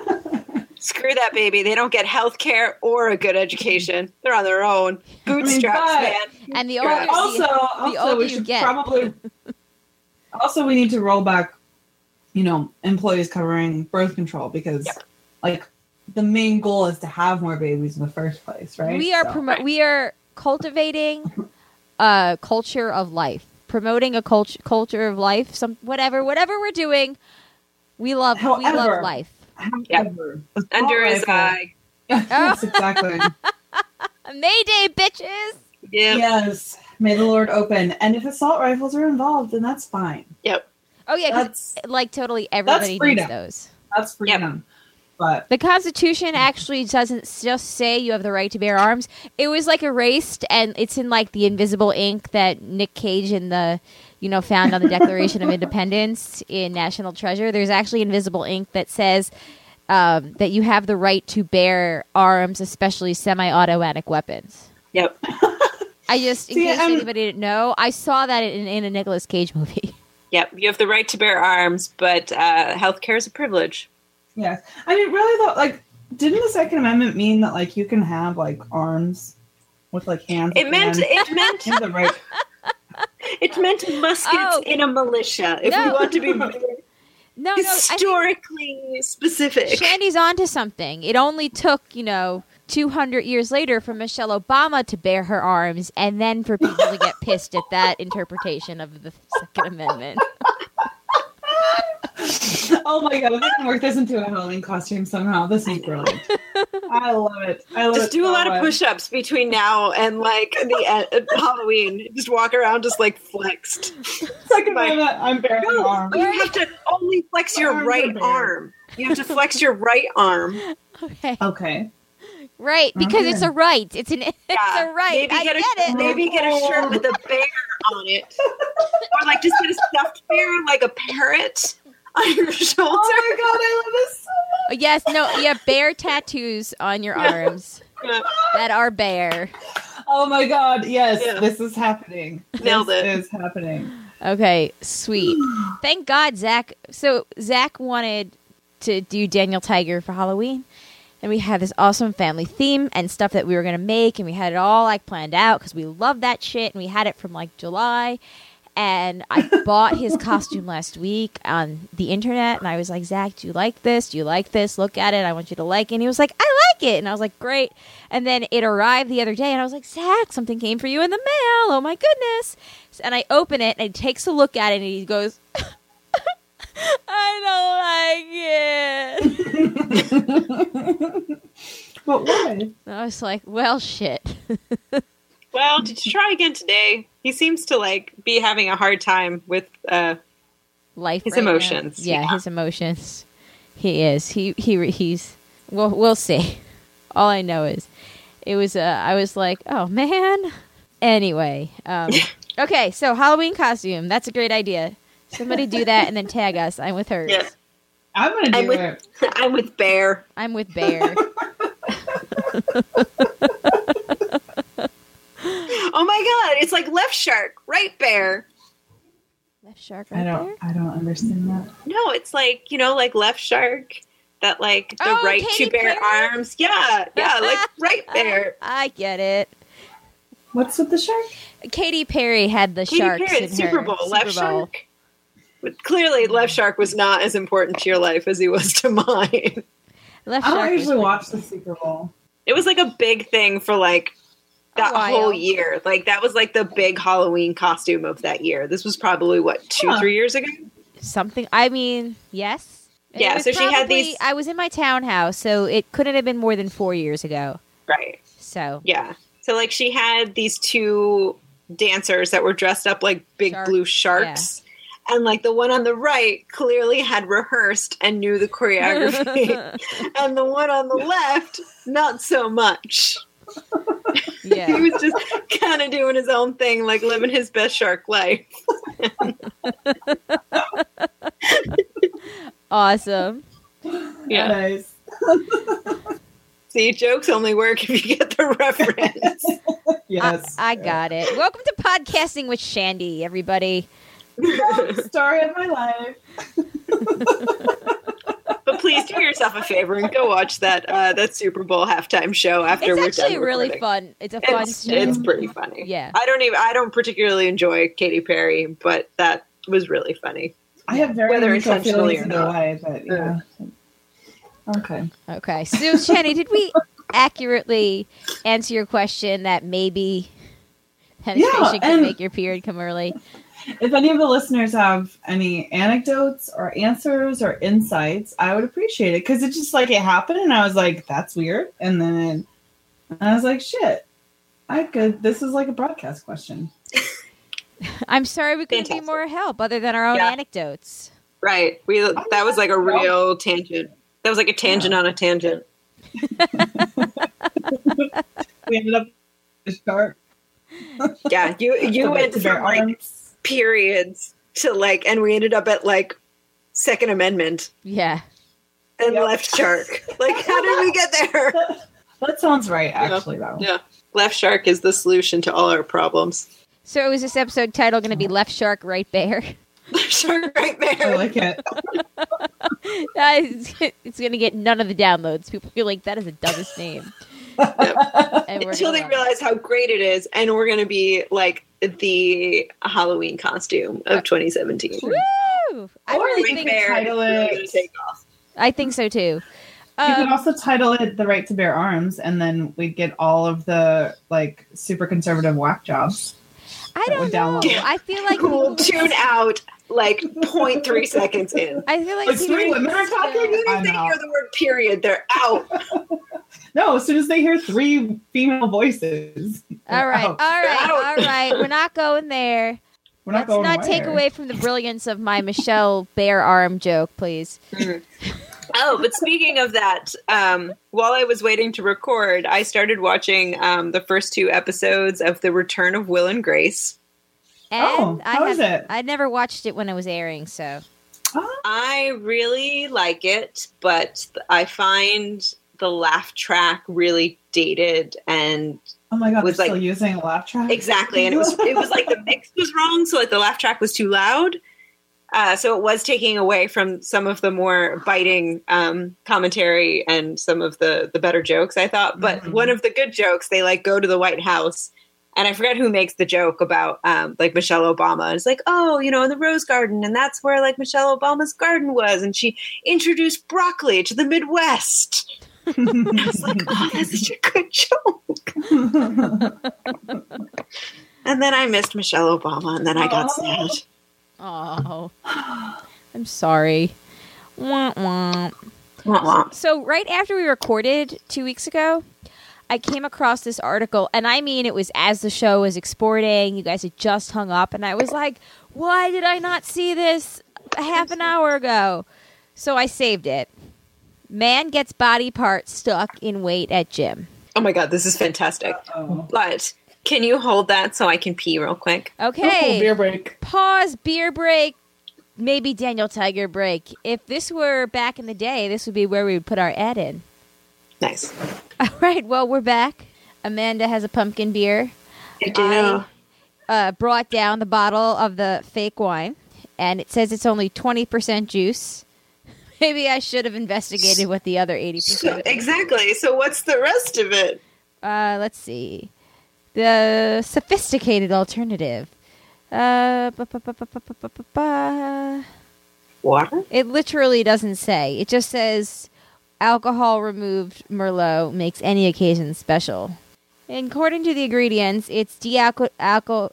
Screw that baby. They don't get health care or a good education. They're on their own. Bootstraps, but- man. And the Yeah. older, the- Also, also older we you should get. probably. Also, we need to roll back, you know, employees covering birth control because, Yep. like, the main goal is to have more babies in the first place, right? we are So- promo- we are cultivating a culture of life, promoting a culture culture of life. Some whatever whatever we're doing, we love we love However- life. However, assault Under his rifle- eye. yes, exactly. Mayday, bitches. Yep. Yes, may the Lord open. And if assault rifles are involved, then that's fine. Yep. Oh yeah, 'cause, That's like totally everybody needs freedom. those. that's freedom. But The Constitution actually doesn't just say you have the right to bear arms. It was like erased, and it's in like the invisible ink that Nick Cage in the, you know, found on the Declaration of Independence in National Treasure. There's actually invisible ink that says um, that you have the right to bear arms, especially semi-automatic weapons. Yep. I just, in See, case I'm- anybody didn't know, I saw that in, in a Nicolas Cage movie. Yep. You have the right to bear arms, but uh, health care is a privilege. yes, I mean, really though, like, didn't the Second Amendment mean that like you can have like arms with like hands? It at the meant end? it meant You have the right. it meant muskets Oh. in a militia. If No. we want to be No, no, I think historically specific. Shandy's onto something. It only took, you know, two hundred years later for Michelle Obama to bear her arms and then for people to get pissed at that interpretation of the Second Amendment. Oh my god, if I can work this into a Halloween costume somehow, this is brilliant. I love it. I love Just it do a so lot of much. push-ups between now and like the end, uh, Halloween. Just walk around just like flexed. Second My- Amendment, I'm bearing No, arms. you have to only flex your Arms are right bare. arm. You have to flex your right arm. Okay. Okay. Right, because Okay. it's a right. It's an it's Yeah. a right. Maybe I get a get it. maybe get a shirt with a bear on it, or like just get a stuffed bear like a parrot on your shoulder. Oh my god, I love this so Oh, yes, no, you have bear tattoos on your Yeah. arms Yeah. that are bear. much. Oh my god, yes, Yeah. this is happening. Nailed this it. is happening. Okay, sweet. Thank God, Zach. So Zach wanted to do Daniel Tiger for Halloween, and we had this awesome family theme and stuff that we were gonna make, and we had it all like planned out because we love that shit, and we had it from like July. And I bought his costume last week on the internet, and I was like, Zach, do you like this? Do you like this? Look at it. I want you to like it. And he was like, I like it. And I was like, great. And then it arrived the other day, and I was like, Zach, something came for you in the mail. Oh my goodness. And I open it, and he takes a look at it, and he goes, I don't like it. But why? And I was like, well, shit. Well, did you try again today? He seems to like be having a hard time with uh life. His right now. emotions, Yeah, yeah. his emotions. He is. He he he's. We'll we'll see. All I know is, it was. Uh, I was like, oh man. Anyway, um, okay. So Halloween costume. That's a great idea. Somebody do that and then tag us. I'm with her. Yeah. I'm gonna do I'm with, it. I'm with Bear. I'm with Bear. Oh my god, it's like Left Shark, right Bear. Left shark I right don't. there. I don't understand that. No, it's like, you know, like Left Shark, that like the Oh, right Katy to bear Perry? arms. Yeah, yeah, like right there. I get it. What's with the shark? Katy Perry had the Katy sharks Perry in at Super her Bowl, Super Left Bowl. Shark. But clearly, Left Shark was not as important to your life as he was to mine. Left I shark don't was usually pretty- watch the Super Bowl. It was like a big thing for like that A while. whole year. Like that was like the big Halloween costume of that year. This was probably what two, Huh. three years ago. something. I mean, yes. And it Yeah, was so she had probably- these- I was in my townhouse, so it couldn't have been more than four years ago. Right. So Yeah. So like she had these two dancers that were dressed up like big Shark, blue sharks. And like the one on the right clearly had rehearsed and knew the choreography. And the one on the left, not so much. He yeah, was just kind of doing his own thing, like living his best shark life. awesome. Yeah. Nice. See, jokes only work if you get the reference. Yes. I, I got it. Welcome to podcasting with Shandy, everybody. Story of my life. But please do yourself a favor and go watch that uh, that Super Bowl halftime show after we're It's actually done really recording. fun. It's a fun It's, show. it's pretty funny. Yeah. I don't even I don't particularly enjoy Katy Perry, but that was really funny. I have very Whether neutral intentionally feelings or either not. way, but yeah. Okay. Okay, so Shandy, did we accurately answer your question that maybe penetration Yeah, can and- make your period come early? If any of the listeners have any anecdotes or answers or insights, I would appreciate it because it just like it happened, and I was like, "That's weird," and then I was like, "Shit, I could." This is like a broadcast question. I'm sorry we couldn't Fantastic. be more help other than our own Yeah. anecdotes. Right. We that was like a real tangent. That was like a tangent on a tangent. We ended up with a shark. Yeah, you you The went to bear from like arms. periods to like, and we ended up at like Second Amendment Yeah. and Yep. Left Shark. Like, how did we get there? That sounds right, actually, though. Yeah, Left Shark is the solution to all our problems. So is this episode title going to be Left Shark, Right Bear? Left Shark right I there. like it. That is- it's going to get none of the downloads. People feel like that is the dumbest name. Yep. And we're Until gonna they love it. realize how great it is, and we're going to be like the Halloween costume of twenty seventeen. Woo! I Or really we think can title really it- gonna take off. I think so too. You could Um, also title it "The Right to Bear Arms," and then we'd get all of the like super conservative whack jobs. I that would don't know. download. I feel like Who will tune out like zero point three seconds in. I feel like, Like people three women are still- talking? As soon as I'm they out. hear the word period, they're out. No, as soon as they hear three female voices. All they're right, all out. right, out. all right. We're not going there. We're not Let's going not take nowhere. away from the brilliance of my Michelle Bear Arm joke, please. Oh, but speaking of that, um, while I was waiting to record, I started watching um, the first two episodes of The Return of Will and Grace. And Oh, I how have, is it? I never watched it when it was airing, so Oh, I really like it, but I find the laugh track really dated and oh my god, Was we're like- still using a laugh track. exactly, and it was it was like the mix was wrong, so like the laugh track was too loud. Uh, so it was taking away from some of the more biting um, commentary and some of the, the better jokes, I thought. But Mhm. one of the good jokes, they like go to the White House, and I forget who makes the joke about um, like Michelle Obama. It's like, oh, you know, in the Rose Garden, and that's where like Michelle Obama's garden was, and she introduced broccoli to the Midwest. I was like, oh, that's such a good joke. And then I missed Michelle Obama, and then I got Oh. sad. oh, I'm sorry. Wah, wah. Wah, wah. So right after we recorded two weeks ago, I came across this article, and I mean, it was as the show was exporting. You guys had just hung up, and I was like, "Why did I not see this a half an hour ago. So I saved it. Man gets body part stuck in wait at gym. Oh my god, this is fantastic. Uh-oh. But can you hold that so I can pee real quick? Okay. Beer break. Pause, beer break, maybe Daniel Tiger break. If this were back in the day, this would be where we would put our ad in. Nice. All right, well, we're back. Amanda has a pumpkin beer. I do. I uh, brought down the bottle of the fake wine, and it says it's only twenty percent juice. Maybe I should have investigated what the other eighty percent is. Exactly. So what's the rest of it? Uh, let's see. The sophisticated alternative. Uh, ba, ba, ba, ba, ba, ba, ba, ba. Water? It literally doesn't say. It just says alcohol removed Merlot makes any occasion special. And according to the ingredients, it's de-alco- alco-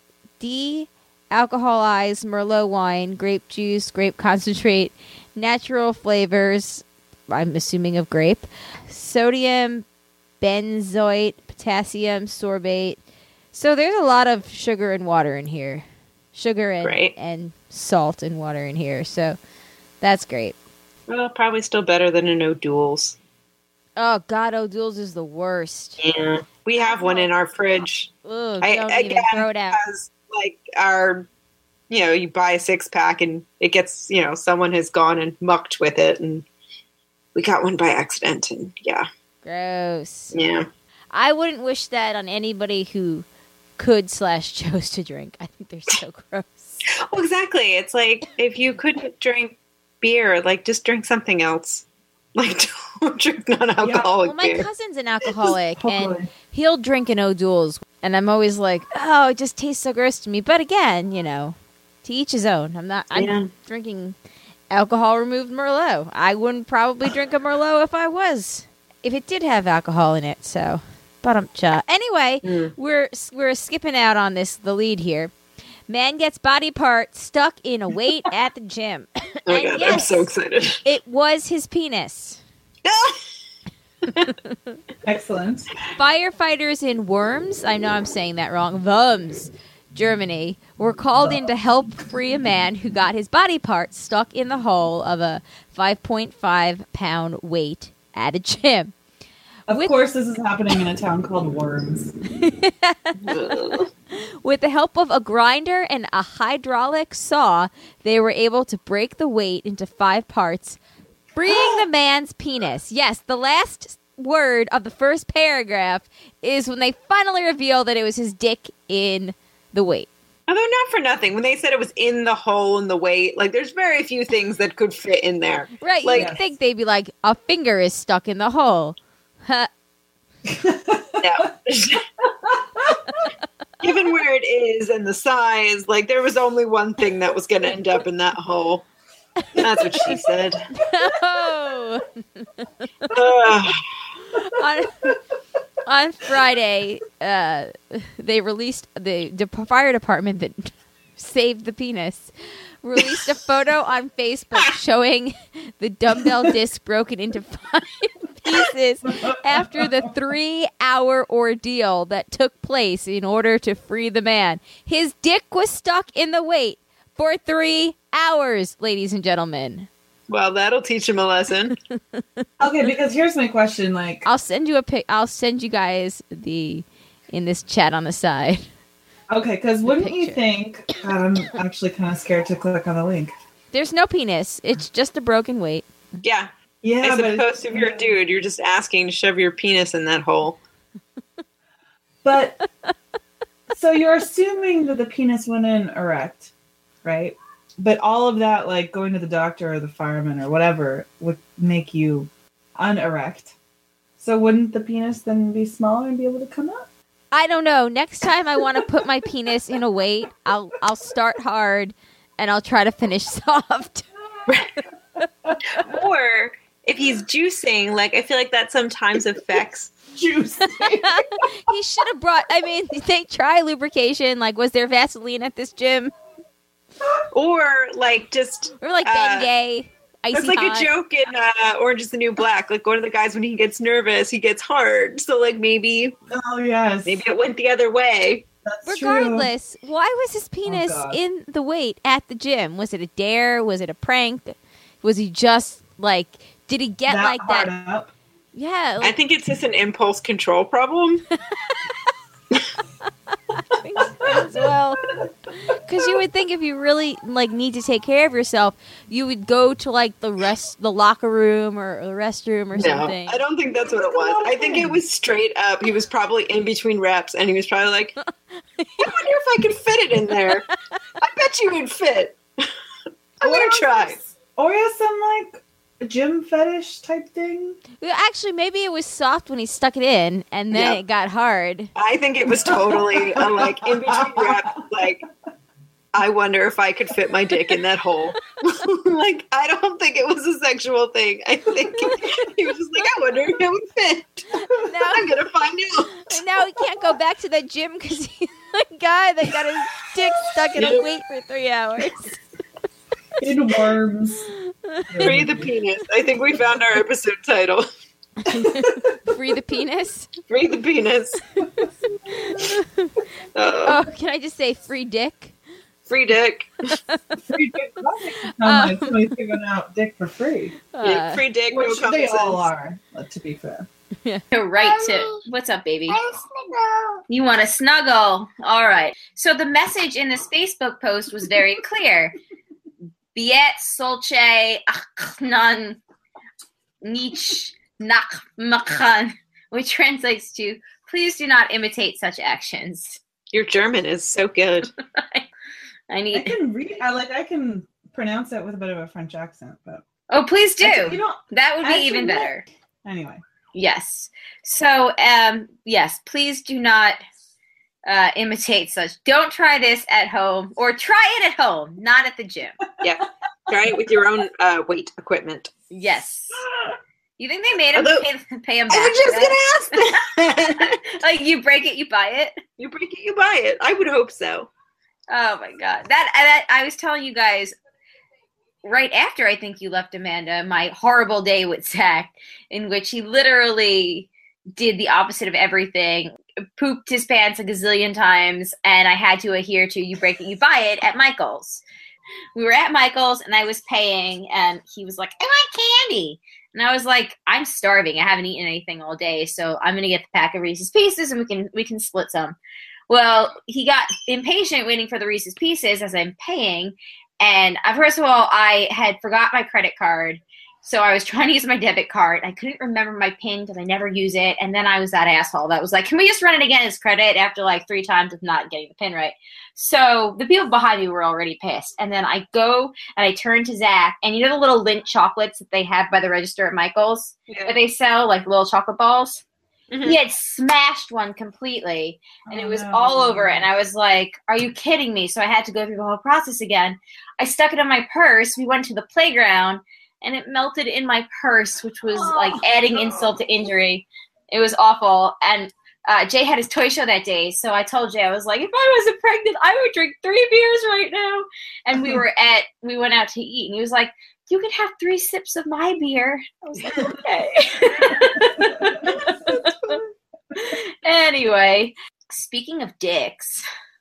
de-alcoholized Merlot wine, grape juice, grape concentrate, natural flavors, I'm assuming of grape, sodium benzoate, potassium sorbate. So there's a lot of sugar and water in here. Sugar and, Great. and salt and water in here. So that's great. Well, probably still better than an O'Doul's. Oh, God, O'Doul's is the worst. Yeah. We have one in our fridge. Ugh, I, don't again, even throw it out. because, like, our, you know, you buy a six pack and it gets, you know, someone has gone and mucked with it, and we got one by accident, and yeah. Gross. Yeah. I wouldn't wish that on anybody who could slash chose to drink. I think they're so gross. Well, exactly. It's like, if you couldn't drink beer, like, just drink something else. Like, don't drink non-alcoholic Well, my beer. cousin's an alcoholic, and Totally. he'll drink an O'Doul's, and I'm always like, oh, it just tastes so gross to me. But again, you know, to each his own. I'm not. I'm Yeah. drinking alcohol removed Merlot. I wouldn't probably drink a Merlot if I was, if it did have alcohol in it. So, but um, cha. Anyway, Mm. we're we're skipping out on this. The lead here. Man gets body part stuck in a weight at the gym. Oh my And god, I'm yes, so excited. it was his penis. Excellent. Firefighters in Worms, I know I'm saying that wrong, Worms, Germany, were called in to help free a man who got his body part stuck in the hole of a five point five pound weight at a gym. Of With- course, this is happening in a town called Worms. Ugh. With the help of a grinder and a hydraulic saw, they were able to break the weight into five parts, freeing the man's penis. Yes, the last word of the first paragraph is when they finally reveal that it was his dick in the weight. Although not for nothing, when they said it was in the hole in the weight, like, there's very few things that could fit in there. Right, Like- you'd think they'd be like, a finger is stuck in the hole. Huh. No. Given where it is and the size, like, there was only one thing that was going to end up in that hole. That's what she said. No! Ugh. on, on Friday, uh, they released the, the fire department that saved the penis. Released a photo on Facebook showing the dumbbell disc broken into five pieces after the three-hour ordeal that took place in order to free the man. His dick was stuck in the weight for three hours, ladies and gentlemen. Well, that'll teach him a lesson. Okay, because here's my question: like, I'll send you a pic. I'll send you guys the in this chat on the side. okay, because wouldn't you picture. think? God, I'm actually kind of scared to click on the link. There's no penis. It's just a broken weight. Yeah. Yeah, As but opposed to if you're a dude, you're just asking to shove your penis in that hole. But so you're assuming that the penis went in erect, right? But all of that, like going to the doctor or the fireman or whatever, would make you unerect. So wouldn't the penis then be smaller and be able to come up? I don't know. Next time I want to put my penis in a weight, I'll I'll start hard and I'll try to finish soft. Or if he's juicing, like, I feel like that sometimes affects. Juice. He should have brought. I mean, they try lubrication. Like, was there Vaseline at this gym? Or, like, just. Or like Uh, Bengay, icy It's like hot. a joke in uh, Orange is the New Black. Like, one of the guys, when he gets nervous, he gets hard. So, like, maybe Oh yes. maybe it went the other way. That's true. regardless, why was his penis God. in the weight at the gym? Was it a dare? Was it a prank? Was he just like? Did he get That like hard that? up. Yeah, I like, think it's just an impulse control problem. I think so as well. Because you would think if you really like need to take care of yourself, you would go to like the rest, the locker room or, or the restroom or No, something. I don't think that's what it was. I think it was straight up. He was probably in between reps, and he was probably like, "I wonder if I could fit it in there. I bet you would fit. I'm gonna try." Or he has some like gym fetish type thing. Well, actually, maybe it was soft when he stuck it in, and then Yep. it got hard. I think it was totally a, like in between reps. Like, I wonder if I could fit my dick in that hole. Like, I don't think it was a sexual thing. I think he was just like, I wonder if it would fit. Now, I'm gonna find out. and now he can't go back to that gym because he's the guy that got his dick stuck in a Yep. weight for three hours. In worms. Free the penis. I think we found our episode title. Free the penis. Free the penis. Uh, Oh, can I just say free dick? free dick. Free dick. Sound like somebody's giving out dick for free. Yeah, Uh, free dick. No Which they all compensation. are, uh, to be fair. Go right to what's up, baby? I snuggle. You want to snuggle? All right. So the message in this Facebook post was very clear. Biet solche achnan nich nachmakan, which translates to "Please do not imitate such actions." Your German is so good. I I need. can read. I like. I can pronounce it with a bit of a French accent, but Oh, please do. Actually, you know. That would be actually, even no. better. Anyway, Yes. So, um, yes, please do not uh, imitate such. Don't try this at home, or try it at home, not at the gym. Yeah. Try it with your own uh, weight equipment. Yes. You think they made him Although- pay, pay him back? I was just for gonna that? ask that. Like, you break it, you buy it. You break it, you buy it. I would hope so. Oh my god, that that I was telling you guys right after I think you left, Amanda, my horrible day with Zach, in which he literally did the opposite of everything, pooped his pants a gazillion times, and I had to adhere to "you break it, you buy it" at Michael's. We were at Michael's, and I was paying, and he was like, "I want candy." And I was like, I'm starving. I haven't eaten anything all day, so I'm gonna get the pack of Reese's Pieces, and we can we can split some. Well, he got impatient waiting for the Reese's Pieces as I'm paying, and uh, first of all, I had forgot my credit card, so I was trying to use my debit card. I couldn't remember my PIN because I never use it, and then I was that asshole that was like, "Can we just run it again as credit?" After like three times of not getting the PIN right. So the people behind me were already pissed, and then I go and I turn to Zach, and you know the little Lindt chocolates that they have by the register at Michael's, Yeah. that they sell like little chocolate balls. Mhm. He had smashed one completely, and Oh, it was no. all over. And I was like, "Are you kidding me?" So I had to go through the whole process again. I stuck it in my purse. We went to the playground, and it melted in my purse, which was Oh, like adding no. insult to injury. It was awful. And uh, Jay had his toy show that day, so I told Jay, I was like, "If I wasn't pregnant, I would drink three beers right now." And we were at, we went out to eat, and he was like, "You can have three sips of my beer." I was like, "Okay." Anyway, speaking of dicks,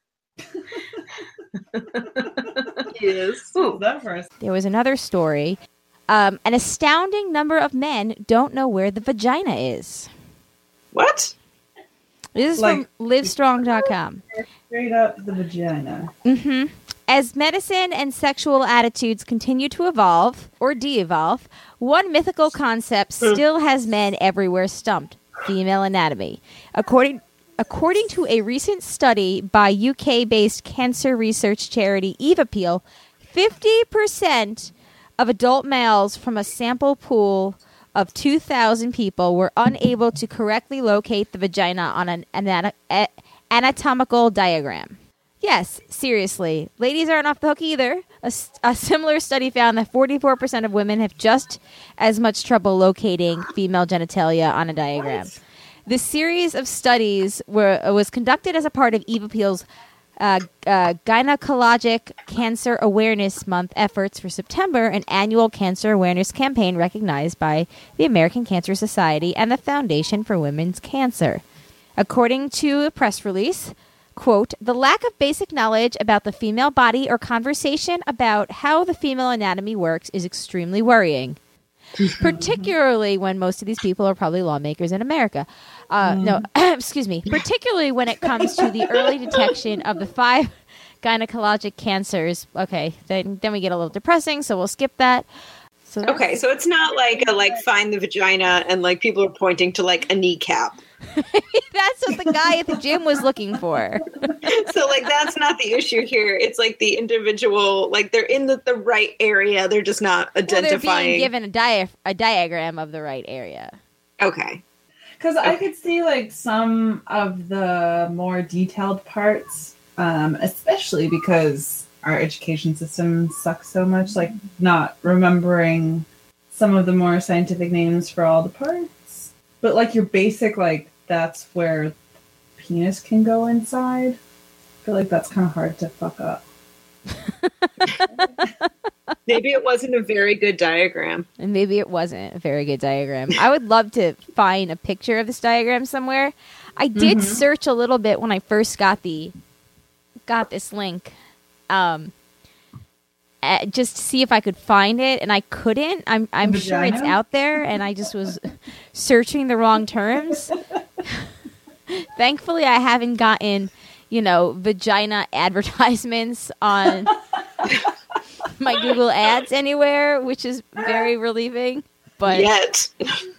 Yes. Ooh, that first. There was another story. Um, an astounding number of men don't know where the vagina is. What? This is Like- from livestrong dot com. Straight up the vagina. hmm As medicine and sexual attitudes continue to evolve or de-evolve, one mythical concept still has men everywhere stumped: female anatomy. According according to a recent study by U K-based cancer research charity Evapeel, fifty percent of adult males from a sample pool of two thousand people were unable to correctly locate the vagina on an anat- a- anatomical diagram. Yes, seriously. Ladies aren't off the hook either. A, s- a similar study found that forty-four percent of women have just as much trouble locating female genitalia on a diagram. This series of studies were was conducted as a part of Evapeel's uh, uh, Gynecologic Cancer Awareness Month efforts for September, an annual cancer awareness campaign recognized by the American Cancer Society and the Foundation for Women's Cancer. According to a press release quote, the lack of basic knowledge about the female body or conversation about how the female anatomy works is extremely worrying. Particularly when most of these people are probably lawmakers in America. Uh, mm. No, excuse me. Particularly when it comes to the early detection of the five gynecologic cancers. Okay, then then we get a little depressing, so we'll skip that. So okay, so it's not like a, like find the vagina and like people are pointing to like a kneecap. That's what the guy at the gym was looking for. So like that's not the issue here. It's like the individual, like they're in the, the right area. They're just not identifying. Well, they're being given a dia- a diagram of the right area. Okay. Because okay. I could see like some of the more detailed parts, um, especially because our education system sucks so much, like not remembering some of the more scientific names for all the parts. But like your basic, like that's where penis can go inside. I feel like that's kind of hard to fuck up. Maybe it wasn't a very good diagram. And maybe it wasn't a very good diagram. I would love to find a picture of this diagram somewhere. I did mm-hmm. search a little bit when I first got the got this link. Um, uh, just to see if I could find it, and I couldn't. I'm I'm sure it's out there, and I just was searching the wrong terms. Thankfully, I haven't gotten, you know, vagina advertisements on my Google Ads anywhere, which is very relieving. But yet,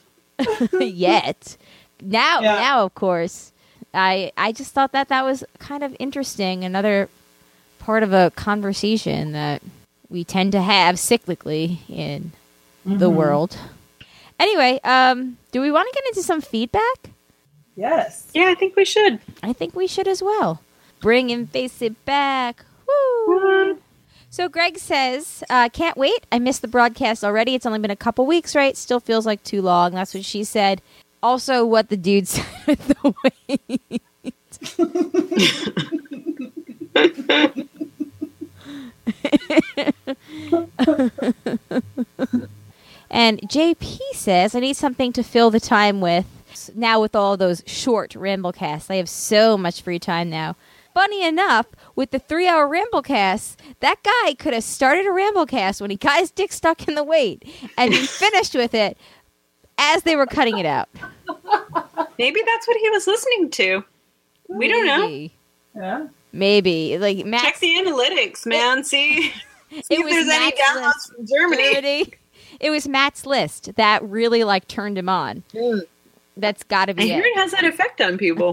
yet, now, yeah. now, of course, I I just thought that that was kind of interesting. Another part of a conversation that we tend to have cyclically in mm-hmm. the world. Anyway, um, do we want to get into some feedback? Yes. Yeah, I think we should. I think we should as well. Bring and face it back. Woo! Mm-hmm. So Greg says, uh, can't wait. I missed the broadcast already. It's only been a couple weeks, right? Still feels like too long. That's what she said. Also, what the dude said with the weight. And J P says, I need something to fill the time with. Now with all those short Ramblecasts, I have so much free time now. Funny enough, with the three-hour Ramblecasts, that guy could have started a Ramblecast when he got his dick stuck in the weight and he finished with it as they were cutting it out. Maybe that's what he was listening to. We Maybe. don't know. Yeah. Maybe. Like Max, check the analytics, man. See, see it if was there's any Matt's downloads list. from Germany. Germany. It was Matt's list that really like turned him on. Mm. That's got to be I it. hear it has that effect on people.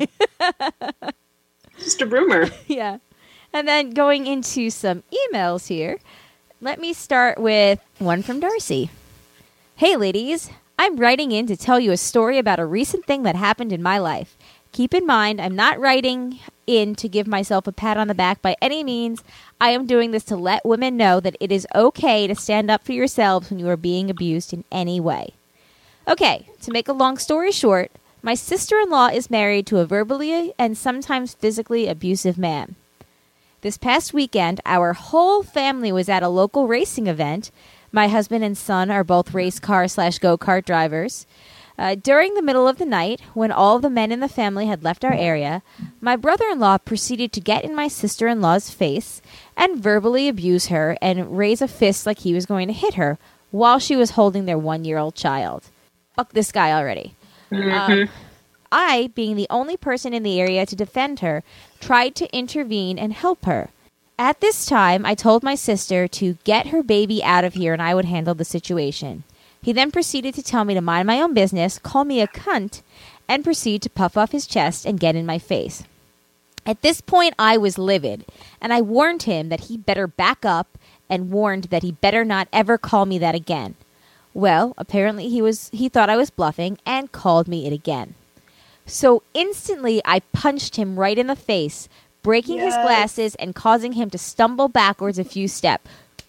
Just a rumor. Yeah. And then going into some emails here, let me start with one from Darcy. Hey, ladies. I'm writing in to tell you a story about a recent thing that happened in my life. Keep in mind, I'm not writing in to give myself a pat on the back by any means. I am doing this to let women know that it is okay to stand up for yourselves when you are being abused in any way. Okay, to make a long story short, my sister-in-law is married to a verbally and sometimes physically abusive man. This past weekend, our whole family was at a local racing event. My husband and son are both race car slash go-kart drivers. Uh, during the middle of the night, when all the men in the family had left our area, my brother-in-law proceeded to get in my sister-in-law's face and verbally abuse her and raise a fist like he was going to hit her while she was holding their one-year-old child. Fuck this guy already. Mm-hmm. Um, I, being the only person in the area to defend her, tried to intervene and help her. At this time, I told my sister to get her baby out of here and I would handle the situation. He then proceeded to tell me to mind my own business, call me a cunt, and proceed to puff off his chest and get in my face. At this point, I was livid, and I warned him that he better back up and warned that he better not ever call me that again. Well, apparently he was he thought I was bluffing and called me it again. So instantly, I punched him right in the face, breaking Yes. his glasses and causing him to stumble backwards a few steps.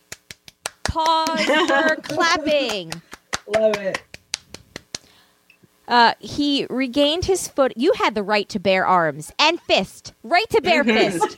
Pause for clapping. Love it. Uh, he regained his foot. You had the right to bear arms and fist. Right to bear fist.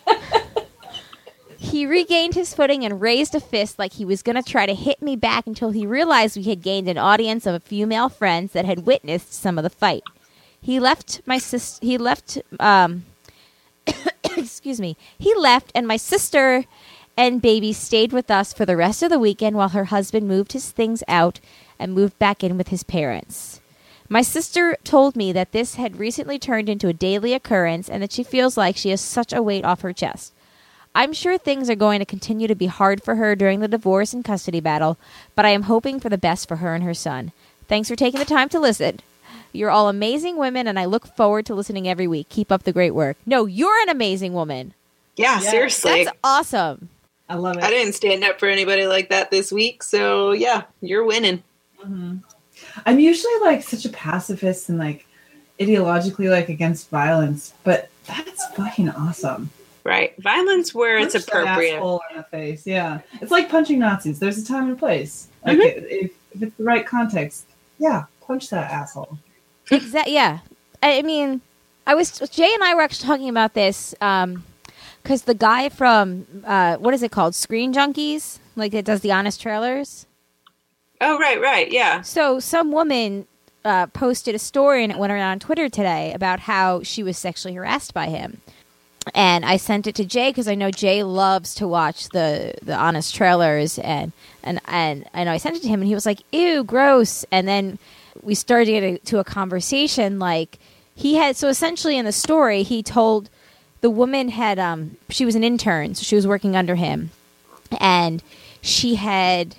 He regained his footing and raised a fist like he was going to try to hit me back until he realized we had gained an audience of a few male friends that had witnessed some of the fight. He left my sis. He left. Um, excuse me, he left, and my sister and baby stayed with us for the rest of the weekend while her husband moved his things out and moved back in with his parents. My sister told me that this had recently turned into a daily occurrence and that she feels like she has such a weight off her chest. I'm sure things are going to continue to be hard for her during the divorce and custody battle, but I am hoping for the best for her and her son. Thanks for taking the time to listen. You're all amazing women, and I look forward to listening every week. Keep up the great work. No, you're an amazing woman. Yeah, Yeah, seriously. That's awesome. I love it. I didn't stand up for anybody like that this week, so yeah, you're winning. hmm I'm usually like such a pacifist and like ideologically like against violence, but that's fucking awesome. Right. Violence where it's Punch that appropriate. asshole in the face. Yeah, it's like punching Nazis. There's a time and place. Like Mhm. if, if it's the right context, yeah, punch that asshole. Exactly. Yeah. I I mean, I was Jay and I were actually talking about this because the guy from uh, what is it called, Screen Junkies, like it does the Honest Trailers. Oh, right, right. Yeah. So some woman uh, posted a story and it went around on Twitter today about how she was sexually harassed by him. And I sent it to Jay because I know Jay loves to watch the, the Honest Trailers, and and and I know I sent it to him, and he was like, "Ew, gross." And then we started to get a, to a conversation like he had. So essentially, in the story, he told the woman had um she was an intern, so she was working under him, and she had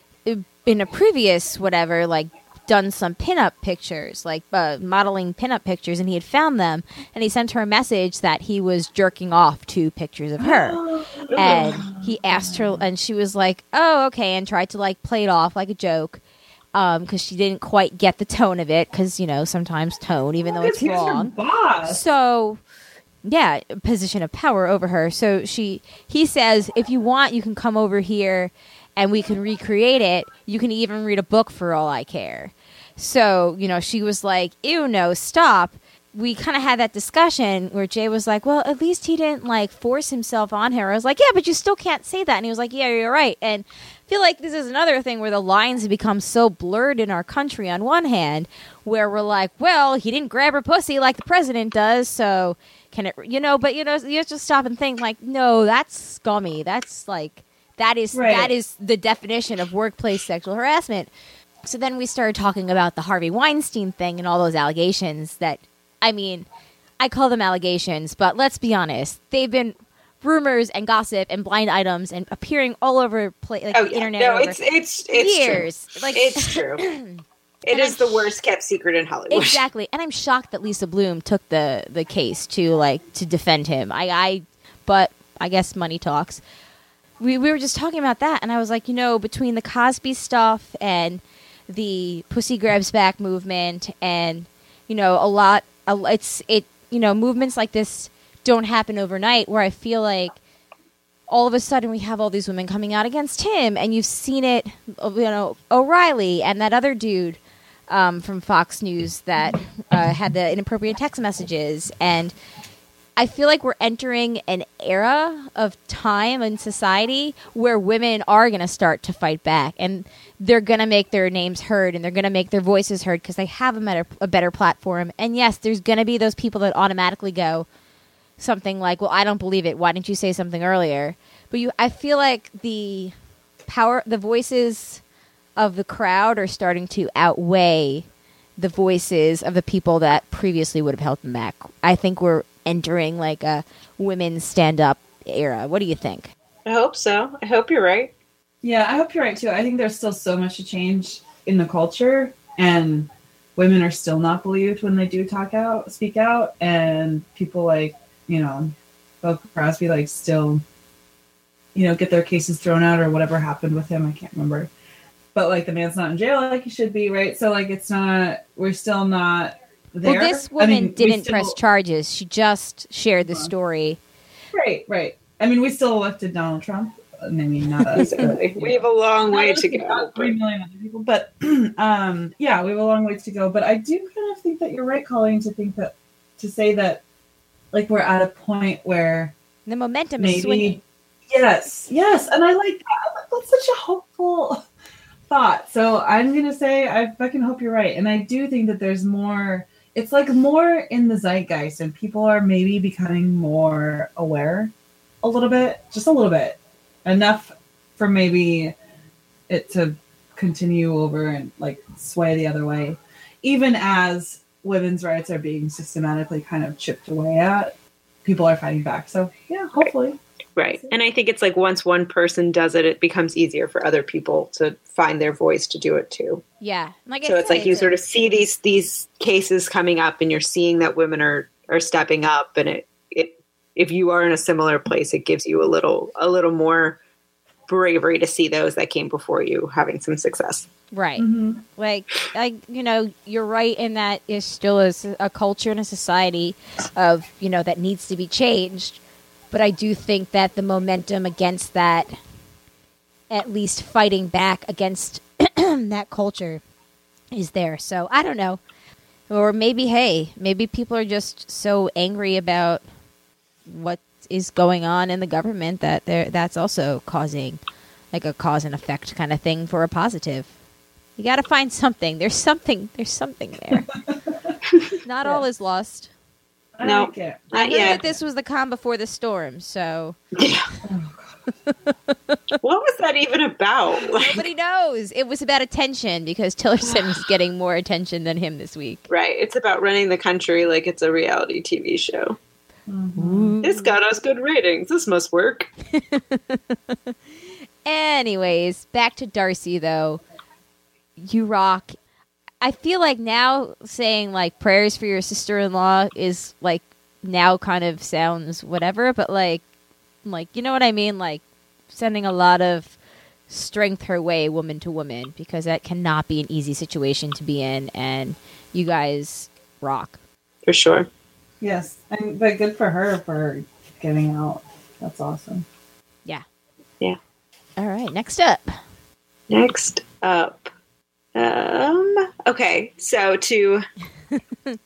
in a previous whatever like done some pinup pictures, like uh, modeling pinup pictures, and he had found them, and he sent her a message that he was jerking off to pictures of her, and he asked her, and she was like, "Oh, okay," and tried to like play it off like a joke, um, because she didn't quite get the tone of it, because you know sometimes tone, even though it's He's your wrong. boss. So, yeah, position of power over her. So she, he says, if you want, you can come over here and we can recreate it. You can even read a book for all I care. So, you know, she was like, ew, no, stop. We kind of had that discussion where Jay was like, well, at least he didn't like force himself on her. I was like, yeah, but you still can't say that. And he was like, yeah, you're right. And I feel like this is another thing where the lines have become so blurred in our country on one hand, where we're like, well, he didn't grab her pussy like the president does, so can it, you know, but you know, you have to stop and think like, no, that's scummy. That's like, that is, Right. that is the definition of workplace sexual harassment. So then we started talking about the Harvey Weinstein thing and all those allegations that, I mean, I call them allegations, but let's be honest, they've been rumors and gossip and blind items and appearing all over pla- like Oh, the yeah. internet No, over it's it's it's years. true. Like It's true. It And is I'm the worst kept secret in Hollywood. exactly, and I'm shocked that Lisa Bloom took the the case to like to defend him. I, I but I guess money talks. We we were just talking about that, and I was like, you know, between the Cosby stuff and the Pussy Grabs Back movement, and you know, a lot, a, it's it, you know, movements like this don't happen overnight. Where I feel like all of a sudden we have all these women coming out against him, and you've seen it, you know, O'Reilly and that other dude um, from Fox News that uh, had the inappropriate text messages, and I feel like we're entering an era of time in society where women are going to start to fight back, and they're going to make their names heard, and they're going to make their voices heard because they have a better, a better platform. And yes, there's going to be those people that automatically go something like, well, I don't believe it. Why didn't you say something earlier? But you, I feel like the power, the voices of the crowd are starting to outweigh the voices of the people that previously would have held them back. I think we're entering like a women's stand-up era. What do you think? I hope so. I hope you're right. Yeah, I hope you're right too. I think there's still so much to change in the culture, and women are still not believed when they do talk out, speak out, and people like, you know, Bill Crosby like still, you know, get their cases thrown out or whatever happened with him. I can't remember. But like the man's not in jail like he should be, right? So like it's not, we're still not there. Well, this I woman mean, we didn't still- press charges. She just shared the story. Right, right. I mean, we still elected Donald Trump. I mean, not us. but, We have a long way Not to us, go. not Three million other people, but um, yeah, we have a long ways to go. But I do kind of think that you're right, Colleen, to think that to say that like we're at a point where The momentum is swinging. maybe yes, yes, and I like that. That's such a hopeful thought. So I'm gonna say I fucking hope you're right, and I do think that there's more it's like more in the zeitgeist, and people are maybe becoming more aware a little bit, just a little bit, enough for maybe it to continue over and like sway the other way, even as women's rights are being systematically kind of chipped away at. People are fighting back. So yeah, hopefully. Right. And I think it's like once one person does it, it becomes easier for other people to find their voice to do it too. Yeah. Like I So it's said, like you it's sort a- of see these these cases coming up, and you're seeing that women are are stepping up, and it it if you are in a similar place, it gives you a little a little more bravery to see those that came before you having some success. right. Mm-hmm. Like, like you know, you're right in that is still a, s- a culture and a society of, you know, that needs to be changed. But I do think that the momentum against that, at least fighting back against that culture, is there. So I don't know. Or maybe, hey, maybe people are just so angry about what is going on in the government that they're, that's also causing like a cause and effect kind of thing for a positive. You got to find something. There's something. There's something there. Not all is lost. I No. like it. Not I heard yet. that this was the calm before the storm, so What was that even about? Like, nobody knows. It was about attention because Tillerson's getting more attention than him this week. right. It's about running the country like it's a reality T V show. Mhm. This got us good ratings. This must work. Anyways, back to Darcy though. You rock. I feel like now saying like prayers for your sister-in-law is like now kind of sounds whatever, but like like you know what I mean? Like sending a lot of strength her way, woman to woman, because that cannot be an easy situation to be in, and you guys rock. For sure. Yes, and but good for her for getting out. That's awesome. All right, next up. Next up. Um, okay, so to on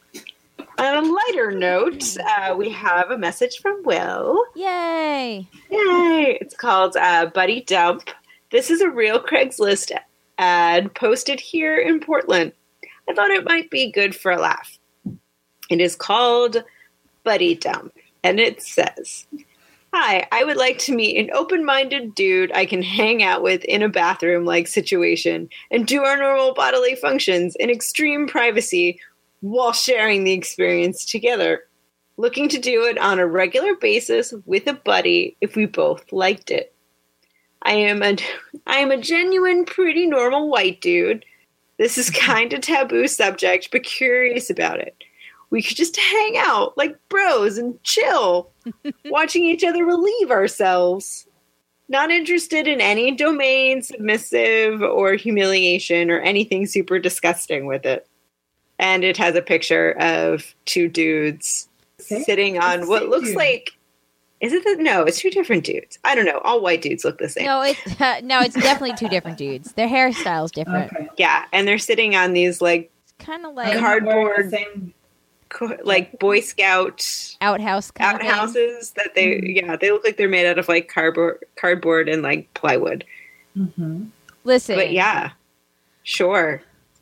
a lighter note, uh, we have a message from Will. Yay! Yay! It's called uh, Buddy Dump. This is a real Craigslist ad posted here in Portland. I thought it might be good for a laugh. It is called Buddy Dump, and it says, "Hi, I would like to meet an open-minded dude I can hang out with in a bathroom-like situation and do our normal bodily functions in extreme privacy while sharing the experience together. Looking to do it on a regular basis with a buddy if we both liked it. I am a, I am a genuine, pretty normal white dude. This is kind of taboo subject, but curious about it. We could just hang out like bros and chill, watching each other relieve ourselves. Not interested in any domain, submissive, or humiliation, or anything super disgusting with it." And it has a picture of two dudes Same- sitting on what same looks dude. like. Is it the, no, it's two different dudes. I don't know. All white dudes look the same. No, it's uh, no, it's definitely two different dudes. Their hairstyle's different. Okay. Yeah, and they're sitting on these like Kind of Are like they Cardboard. wearing the same- co- like Boy Scout outhouse kind of thing. outhouses that they yeah they look like they're made out of like cardboard cardboard and like plywood. Mhm. Listen, But yeah, sure,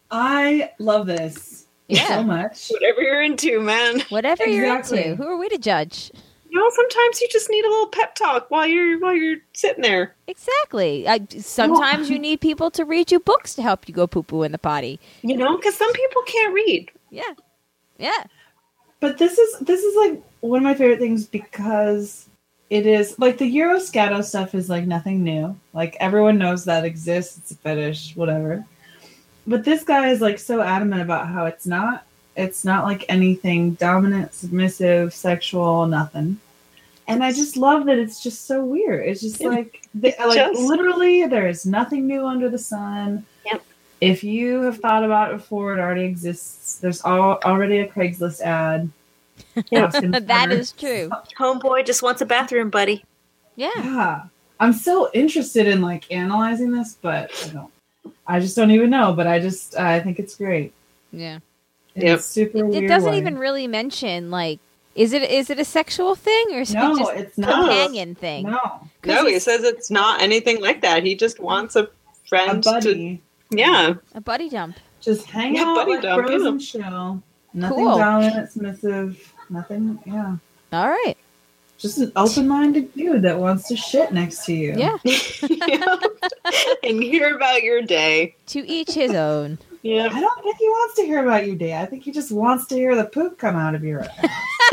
I love this Yeah. so much. whatever you're into, man. whatever you're Exactly. into. Who are we to judge? You know, sometimes you just need a little pep talk while you're while you're sitting there. Exactly. I, sometimes you need people to read you books to help you go poo poo in the potty. You know, because some people can't read. Yeah, yeah. But this is this is like one of my favorite things because it is like the Euroscato stuff is like nothing new. Like everyone knows that exists. It's a fetish, whatever. But this guy is like so adamant about how it's not. It's not like anything dominant, submissive, sexual, nothing. And I just love that it's just so weird. It's just Yeah. like the, like just- literally there is nothing new under the sun. Yep. If you have thought about it before, it already exists. There's all, already a Craigslist ad. Asking That for- is true. Homeboy just wants a bathroom, buddy. Yeah. Yeah. I'm so interested in like analyzing this, but I don't. I just don't even know. But I just I think it's great. Yeah. It's Yep. super It, weird. it doesn't way. even really mention like is it is it a sexual thing or is No, it just it's a not. companion thing? No, 'Cause No, he he's says it's not anything like that. He just wants a a friend to buddy. yeah. a buddy dump. Just hang Yeah, out buddy like dump, bros yeah. and chill. Nothing Cool. dominant, submissive. Nothing. Yeah. All right. Just an open-minded dude that wants to shit next to you. Yeah. And hear about your day. To each his own. Yeah. I don't think he wants to hear about your day. I think he just wants to hear the poop come out of your ass.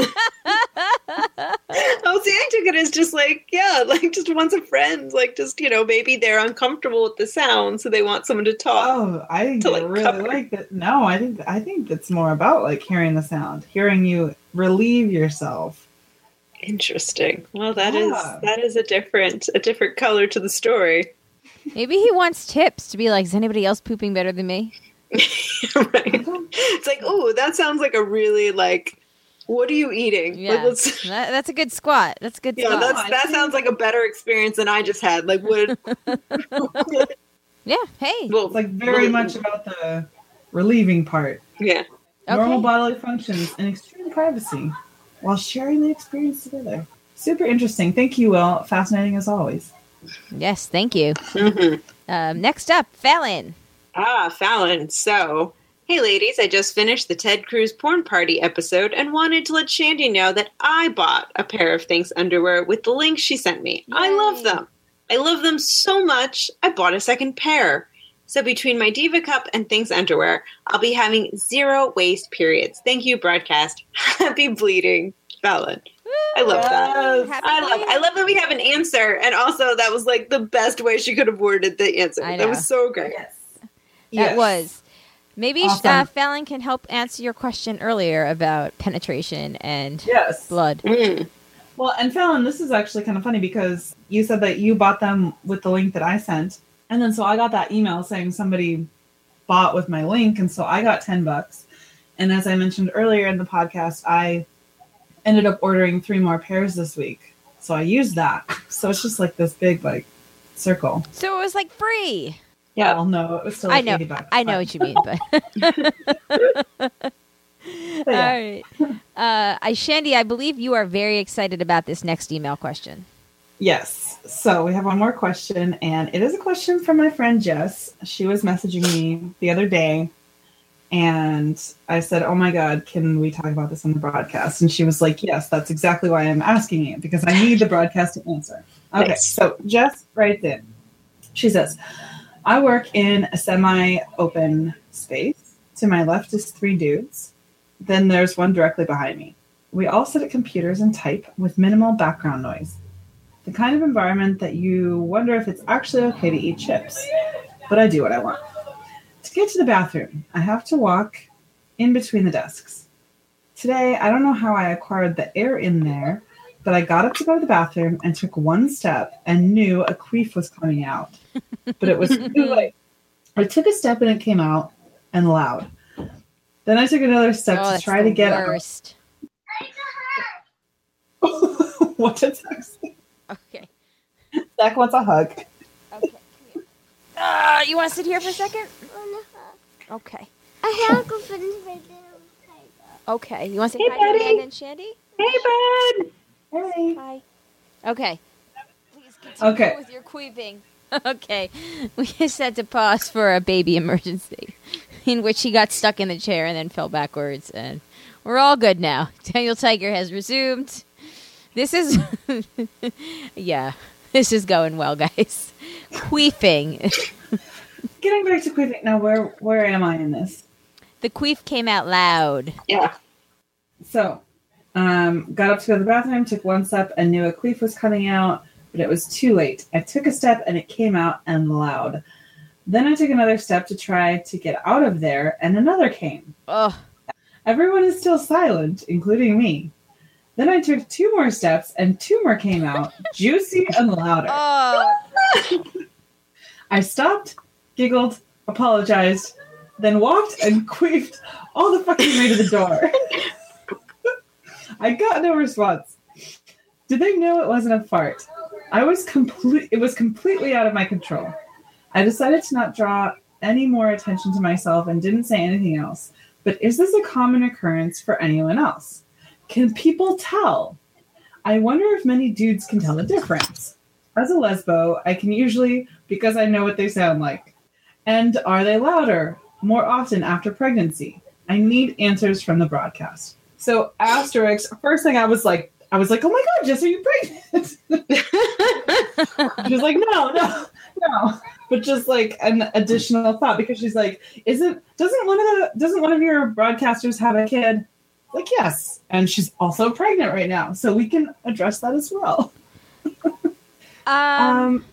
Oh, see, I took it as just like, yeah, like just wants a friend. Like, just, you know, maybe they're uncomfortable with the sound, so they want someone to talk. Oh, I think To, they like, really cover. like that. No, I think I think it's more about like hearing the sound, hearing you relieve yourself. Interesting. Well, that is Yeah. that is a different a different color to the story. Maybe he wants tips to be like, is anybody else pooping better than me? Right. It's like, oh, that sounds like a really like, what are you eating? Yeah. Like, let's, That, that's a good squat. That's a good yeah, squat. that's I that think- sounds like a better experience than I just had. Like, what? Yeah. Hey. well, It's like very much about the relieving part. yeah. Normal Okay. bodily functions and extreme privacy while sharing the experience together. Super interesting. Thank you, Will. Fascinating as always. Yes. Thank you. hmm Um, next up, Fallon. Ah, Fallon. So, hey, ladies, I just finished the Ted Cruz porn party episode and wanted to let Shandy know that I bought a pair of Thinks underwear with the link she sent me. I Yay. love them. I love them so much, I bought a second pair. So between my Diva Cup and Thinks underwear, I'll be having zero waste periods. Thank you, broadcast. Happy bleeding, Fallon. I love that. Yes. Happy I love bleeding. I love that we have an answer, and also that was like the best way she could have worded the answer. I That know. was so great. Yes. That was. Maybe Awesome. uh, Fallon can help answer your question earlier about penetration and Yes. blood. Mm. Well, and Fallon, this is actually kind of funny because you said that you bought them with the link that I sent. And then so I got that email saying somebody bought with my link. And so I got ten bucks. And as I mentioned earlier in the podcast, I ended up ordering three more pairs this week. So I used that. So it's just like this big, like, circle. So it was like free. Yeah. Well, no, it was still I like know. eighty bucks. I know but- what you mean, but. but All yeah. right. Uh, I, Shandy, I believe you are very excited about this next email question. Yes. So we have one more question, and it is a question from my friend Jess. She was messaging me the other day, and I said, "Oh my God, can we talk about this on the broadcast?" And she was like, "Yes, that's exactly why I'm asking you, because I need the broadcast to answer." Okay. Nice. So Jess writes in. She says, "I work in a semi-open space. To my left is three dudes. Then there's one directly behind me. We all sit at computers and type with minimal background noise. The kind of environment that you wonder if it's actually okay to eat chips. But I do what I want. To get to the bathroom, I have to walk in between the desks. Today, I don't know how I acquired the air in there, but I got up to go to the bathroom and took one step and knew a queef was coming out. But it was too late. I took a step and it came out and loud. Then I took another step Oh, to that's try the to get out. worst. What did Zach say? Okay. Zach wants a hug. Okay. Come here. Uh, you want to sit here for a second? Okay. I have to finish my dinner. Okay. You want to say Hey, hi to buddy. Amanda and Shandy? Hey, bud. Hey. Hi. Okay. Please continue Okay. with your queefing. Okay. We just had to pause for a baby emergency in which he got stuck in the chair and then fell backwards. And we're all good now. Daniel Tiger has resumed. This is, yeah, this is going well, guys. Queefing. Getting back to queefing. Now, where where am I in this? The queef came out loud. Yeah. So, um, got up to go to the bathroom, took one step, and knew a queef was coming out, but it was too late. I took a step, and it came out and loud. Then I took another step to try to get out of there, and another came. Oh, Everyone is still silent, including me. Then I took two more steps, and two more came out, juicy and louder. oh. I stopped, giggled, apologized, then walked and queefed all the fucking way to the door. I got no response. Did they know it wasn't a fart? I was complete. It was completely out of my control. I decided to not draw any more attention to myself and didn't say anything else. But is this a common occurrence for anyone else? Can people tell? I wonder if many dudes can tell the difference. As a lesbo, I can usually, because I know what they sound like. And are they louder more often after pregnancy? I need answers from the broadcast. So Asterix, first thing I was like, I was like, oh my God, Jess, are you pregnant? She was like, no, no, no. But just like an additional thought, because she's like, isn't, doesn't one of the, doesn't one of your broadcasters have a kid? Like, yes. And she's also pregnant right now. So we can address that as well. Um, Um,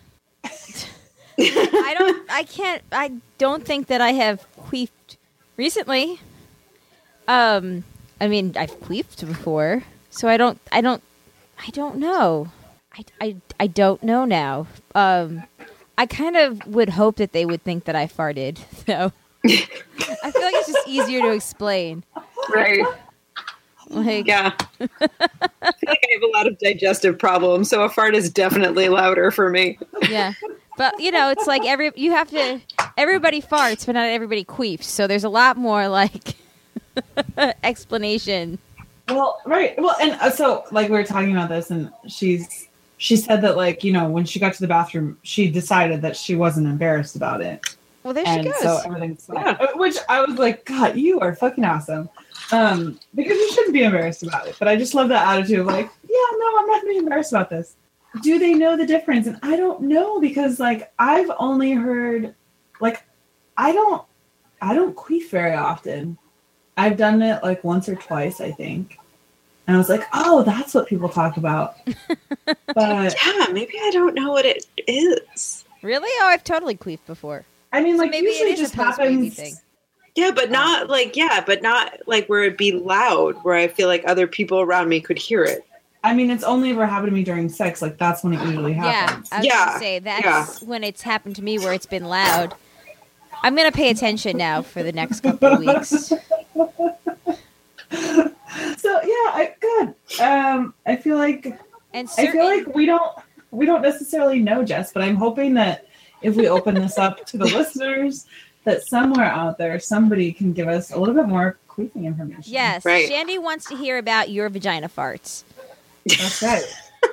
I don't, I can't, I don't think that I have queefed recently. Um, I mean, I've queefed before, so I don't, I don't, I don't know. I, I, I don't know now. Um, I kind of would hope that they would think that I farted, though. I feel like it's just easier to explain. Right. Like, Yeah. I feel like I have a lot of digestive problems, so a fart is definitely louder for me. yeah. But, you know, it's like every, you have to, everybody farts, but not everybody queefs. So there's a lot more, like, explanation. Well, right. Well, and uh, so like we were talking about this, and she's she said that, like, you know, when she got to the bathroom, she decided that she wasn't embarrassed about it, Well, there and she goes. so everything's fine. Yeah. Uh, Which I was like, God, you are fucking awesome, um, because you shouldn't be embarrassed about it. But I just love that attitude of like, yeah, no, I'm not going to be embarrassed about this. Do they know the difference? And I don't know, because like I've only heard, like, I don't, I don't queef very often. I've done it like once or twice, I think. And I was like, oh, that's what people talk about. But Yeah, maybe I don't know what it is. Really? Oh, I've totally queefed before. I mean, So like, maybe it usually is a just post-baby happens. thing. Yeah, but not like, yeah, but not like where it'd be loud, where I feel like other people around me could hear it. I mean, it's only ever happened to me during sex. Like, that's when it usually Yeah, happens. I was Yeah, gonna say that's yeah. when it's happened to me where it's been loud. I'm gonna pay attention now for the next couple of weeks. So yeah, I, good. Um, I feel like And I certain, feel like we don't we don't necessarily know, Jess, but I'm hoping that if we open this up to the listeners, that somewhere out there somebody can give us a little bit more queefing information. yes, Right. Shandy wants to hear about your vagina farts. That's right.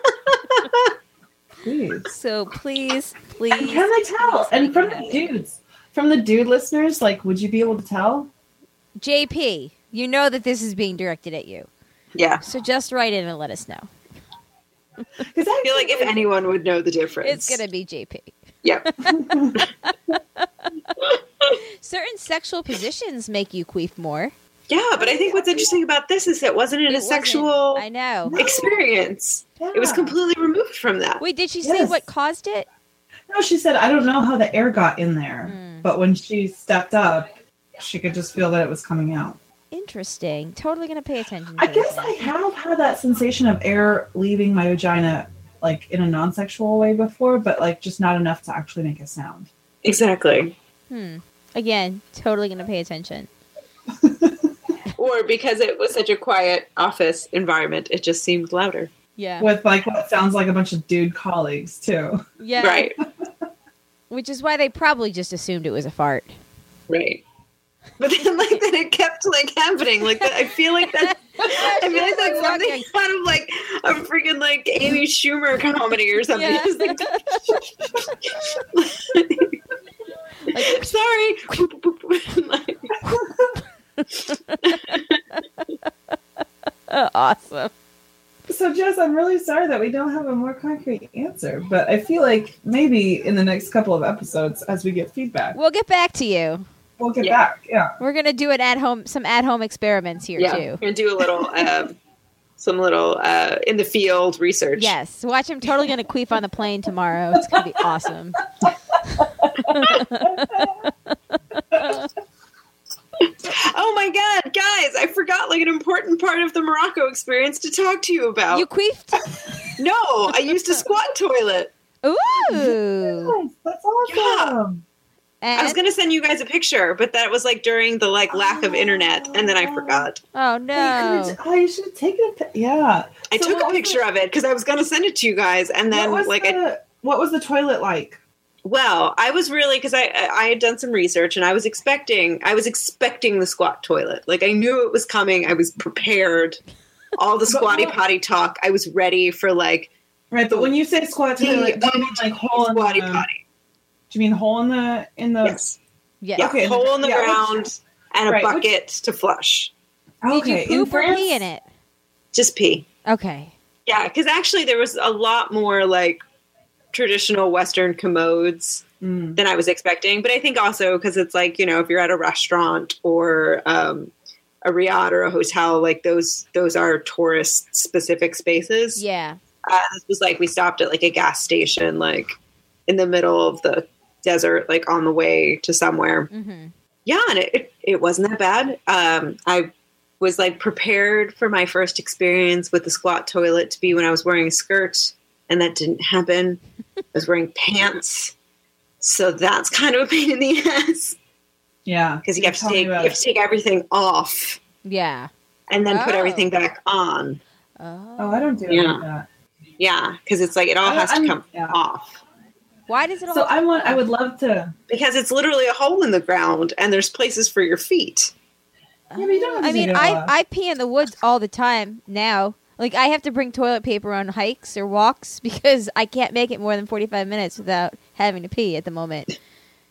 Please. So please, And please. can I tell? please And let from me the know. dudes, from the dude listeners, like, would you be able to tell? J P, you know that this is being directed at you, Yeah. so just write in and let us know. Because I feel like if anyone would know the difference. It's gonna be J P. Yeah. Certain sexual positions make you queef more. Yeah, but I think what's interesting about this is that wasn't it, It a wasn't- sexual I know. experience. It was Yeah. completely removed from that. Wait, did she say Yes. what caused it? No, she said, I don't know how the air got in there, Mm. but when she stepped up, she could just feel that it was coming out. Interesting. Totally gonna pay attention to I this guess now. I have had that sensation of air leaving my vagina, like, in a non-sexual way before, but, like, just not enough to actually make a sound. Exactly. Hmm. Again, totally gonna pay attention. Or because it was such a quiet office environment, it just seemed louder. Yeah. With, like, what sounds like a bunch of dude colleagues, too. Yeah. Right. Which is why they probably just assumed it was a fart. Right. But then, like, then it kept, like, happening. Like, that, I feel like that. I feel like that's something out of, like, a freaking, like, Amy Schumer comedy or something. Yeah. Just, like, Like- sorry. Uh, awesome. So, Jess, I'm really sorry that we don't have a more concrete answer, but I feel like maybe in the next couple of episodes, as we get feedback, We'll get back to you. we'll get Yeah. back. Yeah. We're gonna do it at home, some at home experiments here Yeah, too. and do a little, um, some little uh, in the field research. Yes, watch. I'm totally gonna queef on the plane tomorrow. It's gonna be awesome. Oh my god, guys! I forgot like an important part of the Morocco experience to talk to you about. You queefed? No, I used a squat toilet. Ooh. Nice. That's awesome. I was And gonna send you guys a picture, but that was like during the like lack of internet, and then I forgot. oh You no. could've- Oh, you should have taken a pi- Yeah. I So took what a was picture of it because I was gonna send it to you guys, and then what was like I the, what was the toilet like? Well, I was really because I I had done some research and I was expecting I was expecting the squat toilet. Like I knew it was coming. I was prepared. All the But squatty what- potty talk. I was ready for like Right, but when you say squat the toilet, do you mean like hole in squatty the, potty. do you mean hole in the in the Yes. Yeah. Yeah. Okay, Hole in the yeah, ground. and a Right, bucket to flush. Okay, Did you in poop or France, pee in it? Just pee. Okay. Yeah, because actually there was a lot more like traditional Western commodes Mm. than I was expecting. But I think also because it's like, you know, if you're at a restaurant or um, a riad or a hotel, like those those are tourist specific spaces. Yeah. Uh, this was like we stopped at like a gas station, like in the middle of the desert, like on the way to somewhere. Mm-hmm. Yeah, and it, it, it wasn't that bad. Um, I was like prepared for my first experience with the squat toilet to be when I was wearing a skirt, and that didn't happen. I was wearing pants, so that's kind of a pain in the ass Yeah, because you you have to told me take you about have it. to take everything off Yeah. and then put Oh. everything back on. Oh. Oh, I don't do it Yeah. like that. Yeah, because it's like it all I- has to I'm- come yeah. off Why does it all? So I want. I would love to. because it's literally a hole in the ground and there's places for your feet. Yeah, but you don't have to I mean, take it all I off. I pee in the woods all the time now. Like I have to bring toilet paper on hikes or walks because I can't make it more than forty-five minutes without having to pee at the moment.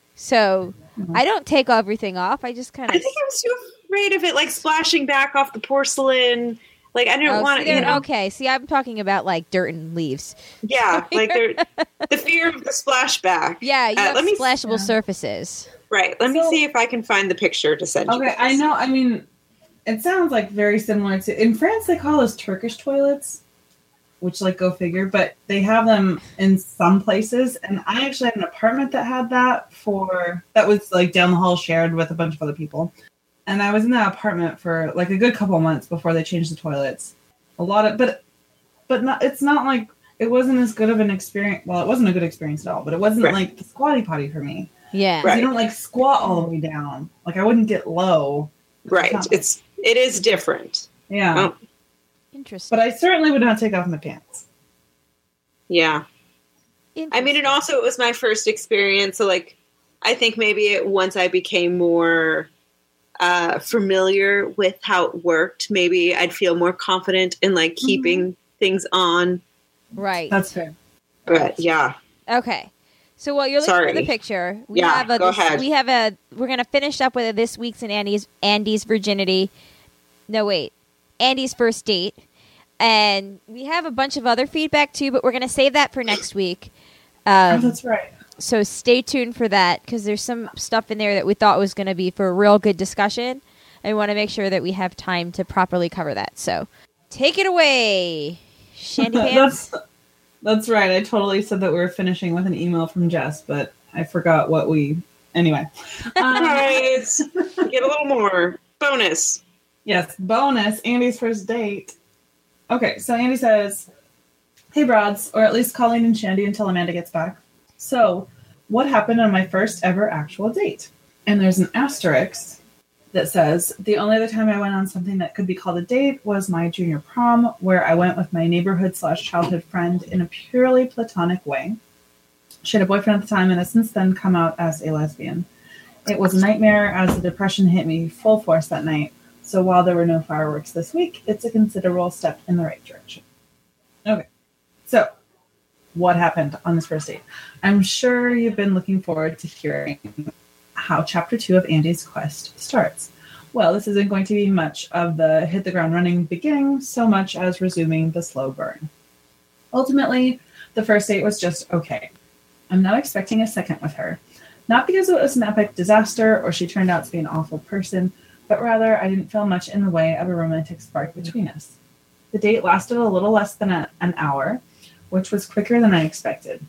So Mhm. I don't take everything off. I just kind I of. think I was too afraid of it like splashing back off the porcelain. Like I didn't Oh, want see, to, you there- know. okay, see, I'm talking about like dirt and leaves. Yeah, like there, the fear of the splashback. Yeah, you Uh, have let me- splashable yeah. surfaces. Right. Let me So- see if I can find the picture to send you. Okay, guys. I know. I mean, it sounds like very similar to in France. They call those Turkish toilets, which like go figure. But they have them in some places, and I actually had an apartment that had that for that was like down the hall, shared with a bunch of other people. And I was in that apartment for like a good couple of months before they changed the toilets. A lot of, but but not. It's not like it wasn't as good of an experience. Well, it wasn't a good experience at all. But it wasn't Right. like the squatty potty for me. Yeah. 'Cause Right. You don't like squat all the way down. Like I wouldn't get low. Right. not- It's it is different. Yeah. Oh. Interesting. But I certainly would not take off my pants. Yeah. I mean, Interesting. and also it was my first experience, so like, I think maybe it, once I became more uh, familiar with how it worked, maybe I'd feel more confident in like keeping things on. Right. That's fair. But yeah, Okay. So while you're looking Sorry. for the picture, we Yeah, have a go this, ahead. we have a we're gonna finish up with a this week's in Andy's Andy's virginity. No wait, Andy's first date, and we have a bunch of other feedback too, but we're gonna save that for next week. Oh, Um, that's right. so stay tuned for that because there's some stuff in there that we thought was gonna be for a real good discussion. I want to make sure that we have time to properly cover that. So take it away, Shandy Pants. that's, that's right. I totally said that we were finishing with an email from Jess, but I forgot what we. Anyway. all Um, right, get a little more bonus. Yes, bonus Andy's first date. Okay, so Andy says, "Hey, broads, or at least Colleen and Shandy until Amanda gets back. So, what happened on my first ever actual date?" And there's an asterisk that says, "The only other time I went on something that could be called a date was my junior prom, where I went with my neighborhood slash childhood friend in a purely platonic way. She had a boyfriend at the time and has since then come out as a lesbian. It was a nightmare as the depression hit me full force that night. So while there were no fireworks this week, it's a considerable step in the right direction." Okay, so what happened on this first date? I'm sure you've been looking forward to hearing how chapter two of Andy's quest starts. Well, this isn't going to be much of the hit the ground running beginning, so much as resuming the slow burn. Ultimately, the first date was just okay. I'm not expecting a second with her. Not because it was an epic disaster or she turned out to be an awful person, but rather I didn't feel much in the way of a romantic spark between us. The date lasted a little less than a, an hour, which was quicker than I expected.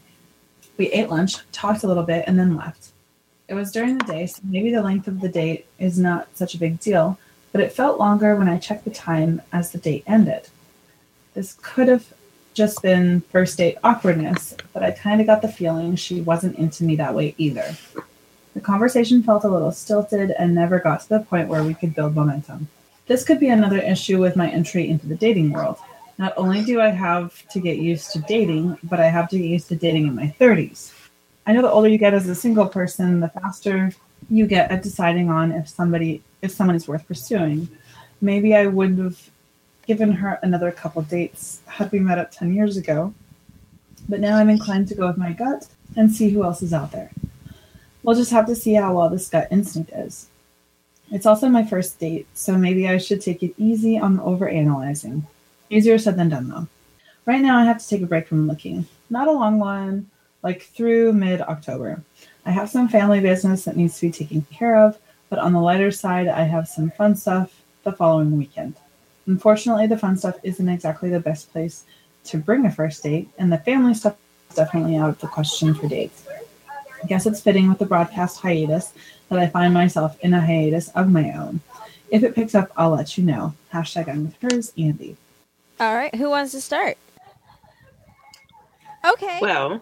We ate lunch, talked a little bit, and then left. It was during the day, so maybe the length of the date is not such a big deal, but it felt longer when I checked the time as the date ended. This could have just been first date awkwardness, but I kind of got the feeling she wasn't into me that way either. The conversation felt a little stilted and never got to the point where we could build momentum. This could be another issue with my entry into the dating world. Not only do I have to get used to dating, but I have to get used to dating in my thirties. I know the older you get as a single person, the faster you get at deciding on if somebody if someone is worth pursuing. Maybe I would have given her another couple dates had we met up ten years ago, but now I'm inclined to go with my gut and see who else is out there. We'll just have to see how well this gut instinct is. It's also my first date, so maybe I should take it easy on overanalyzing. Easier said than done, though. Right now, I have to take a break from looking. Not a long one, like through mid-October. I have some family business that needs to be taken care of, but on the lighter side, I have some fun stuff the following weekend. Unfortunately, the fun stuff isn't exactly the best place to bring a first date, and the family stuff is definitely out of the question for dates. I guess it's fitting with the broadcast hiatus that I find myself in a hiatus of my own. If it picks up, I'll let you know. Hashtag I'm with hers, Andy. All right, who wants to start? Okay. Well,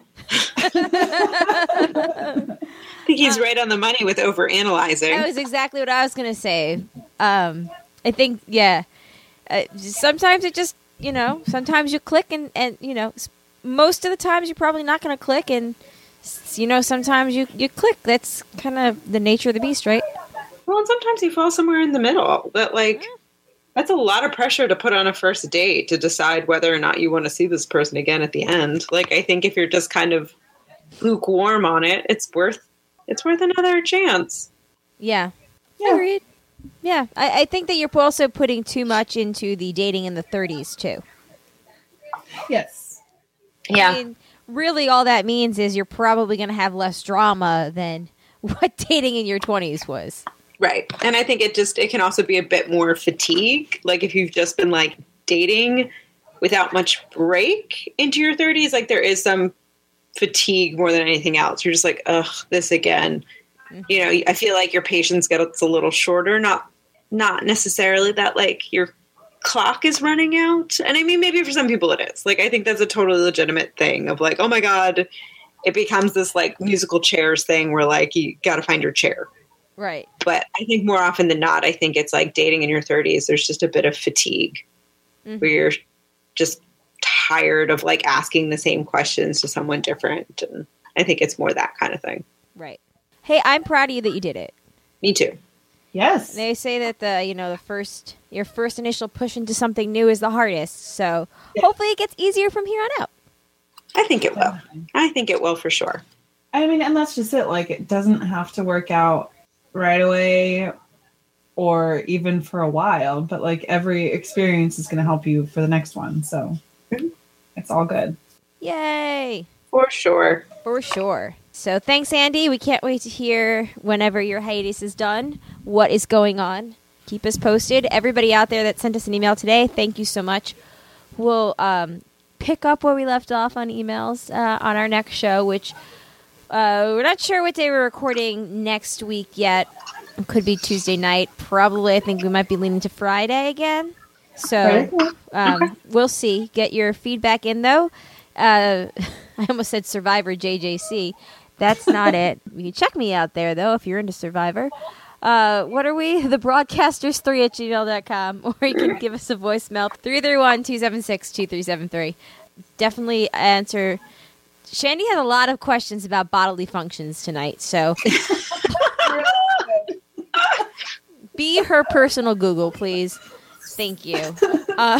I think he's right on the money with overanalyzing. That was exactly what I was going to say. Um, I think, yeah. Uh, sometimes it just, you know, sometimes you click and, and, you know, most of the times you're probably not going to click. And, you know, sometimes you, you click. That's kind of the nature of the beast, right? Well, and sometimes you fall somewhere in the middle. That, like, mm-hmm. that's a lot of pressure to put on a first date to decide whether or not you want to see this person again at the end. Like, I think if you're just kind of lukewarm on it, it's worth it's worth another chance. Yeah. Yeah. Agreed. Yeah. I, I think that you're also putting too much into the dating in the thirties, too. Yes. Yeah. I mean, really all that means is you're probably going to have less drama than what dating in your twenties was. Right. And I think it just, it can also be a bit more fatigue. Like if you've just been like dating without much break into your thirties, like there is some fatigue more than anything else. You're just like, ugh, this again. Mm-hmm. You know, I feel like your patience gets a little shorter. Not, not necessarily that like your clock is running out. And I mean, maybe for some people it is. Like, I think that's a totally legitimate thing of like, oh my God, it becomes this like musical chairs thing where like you got to find your chair. Right. But I think more often than not, I think it's like dating in your thirties. There's just a bit of fatigue mm-hmm. where you're just tired of like asking the same questions to someone different. And I think it's more that kind of thing. Right. Hey, I'm proud of you that you did it. Me too. Yes. They say that the, you know, the first, your first initial push into something new is the hardest. So yeah. Hopefully it gets easier from here on out. I think it will. I think it will for sure. I mean, and that's just it. Like, it doesn't have to work out right away or even for a while, but like every experience is going to help you for the next one. So mm-hmm. It's all good. Yay. For sure. For sure. So thanks, Andy. We can't wait to hear whenever your hiatus is done, what is going on. Keep us posted. Everybody out there that sent us an email today, thank you so much. We'll um, pick up where we left off on emails uh, on our next show, which uh, we're not sure what day we're recording next week yet. It could be Tuesday night. Probably, I think we might be leaning to Friday again. So um, we'll see. Get your feedback in, though. Uh, I almost said Survivor J J C. That's not it. You can check me out there, though, if you're into Survivor. Uh, what are we? The broadcasters three at gmail dot com. Or you can give us a voicemail, three three one, two seven six, two three seven three. Definitely answer. Shandy had a lot of questions about bodily functions tonight, so be her personal Google, please. Thank you. Uh,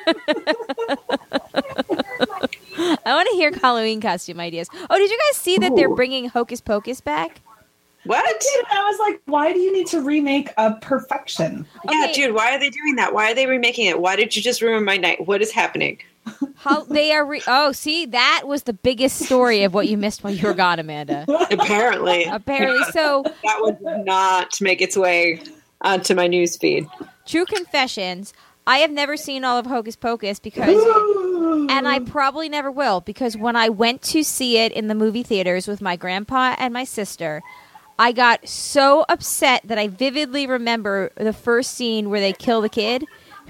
I want to hear Halloween costume ideas. Oh, did you guys see that Ooh. They're bringing Hocus Pocus back? What? I did. I was like, why do you need to remake a perfection? Yeah, okay. Dude, why are they doing that? Why are they remaking it? Why did you just ruin my night? What is happening? How they are? Re- oh, see, that was the biggest story of what you missed while you were gone, Amanda. Apparently. Apparently, so that would not make its way onto my news feed. True confessions. I have never seen all of Hocus Pocus because, and I probably never will, because when I went to see it in the movie theaters with my grandpa and my sister, I got so upset that I vividly remember the first scene where they kill the kid.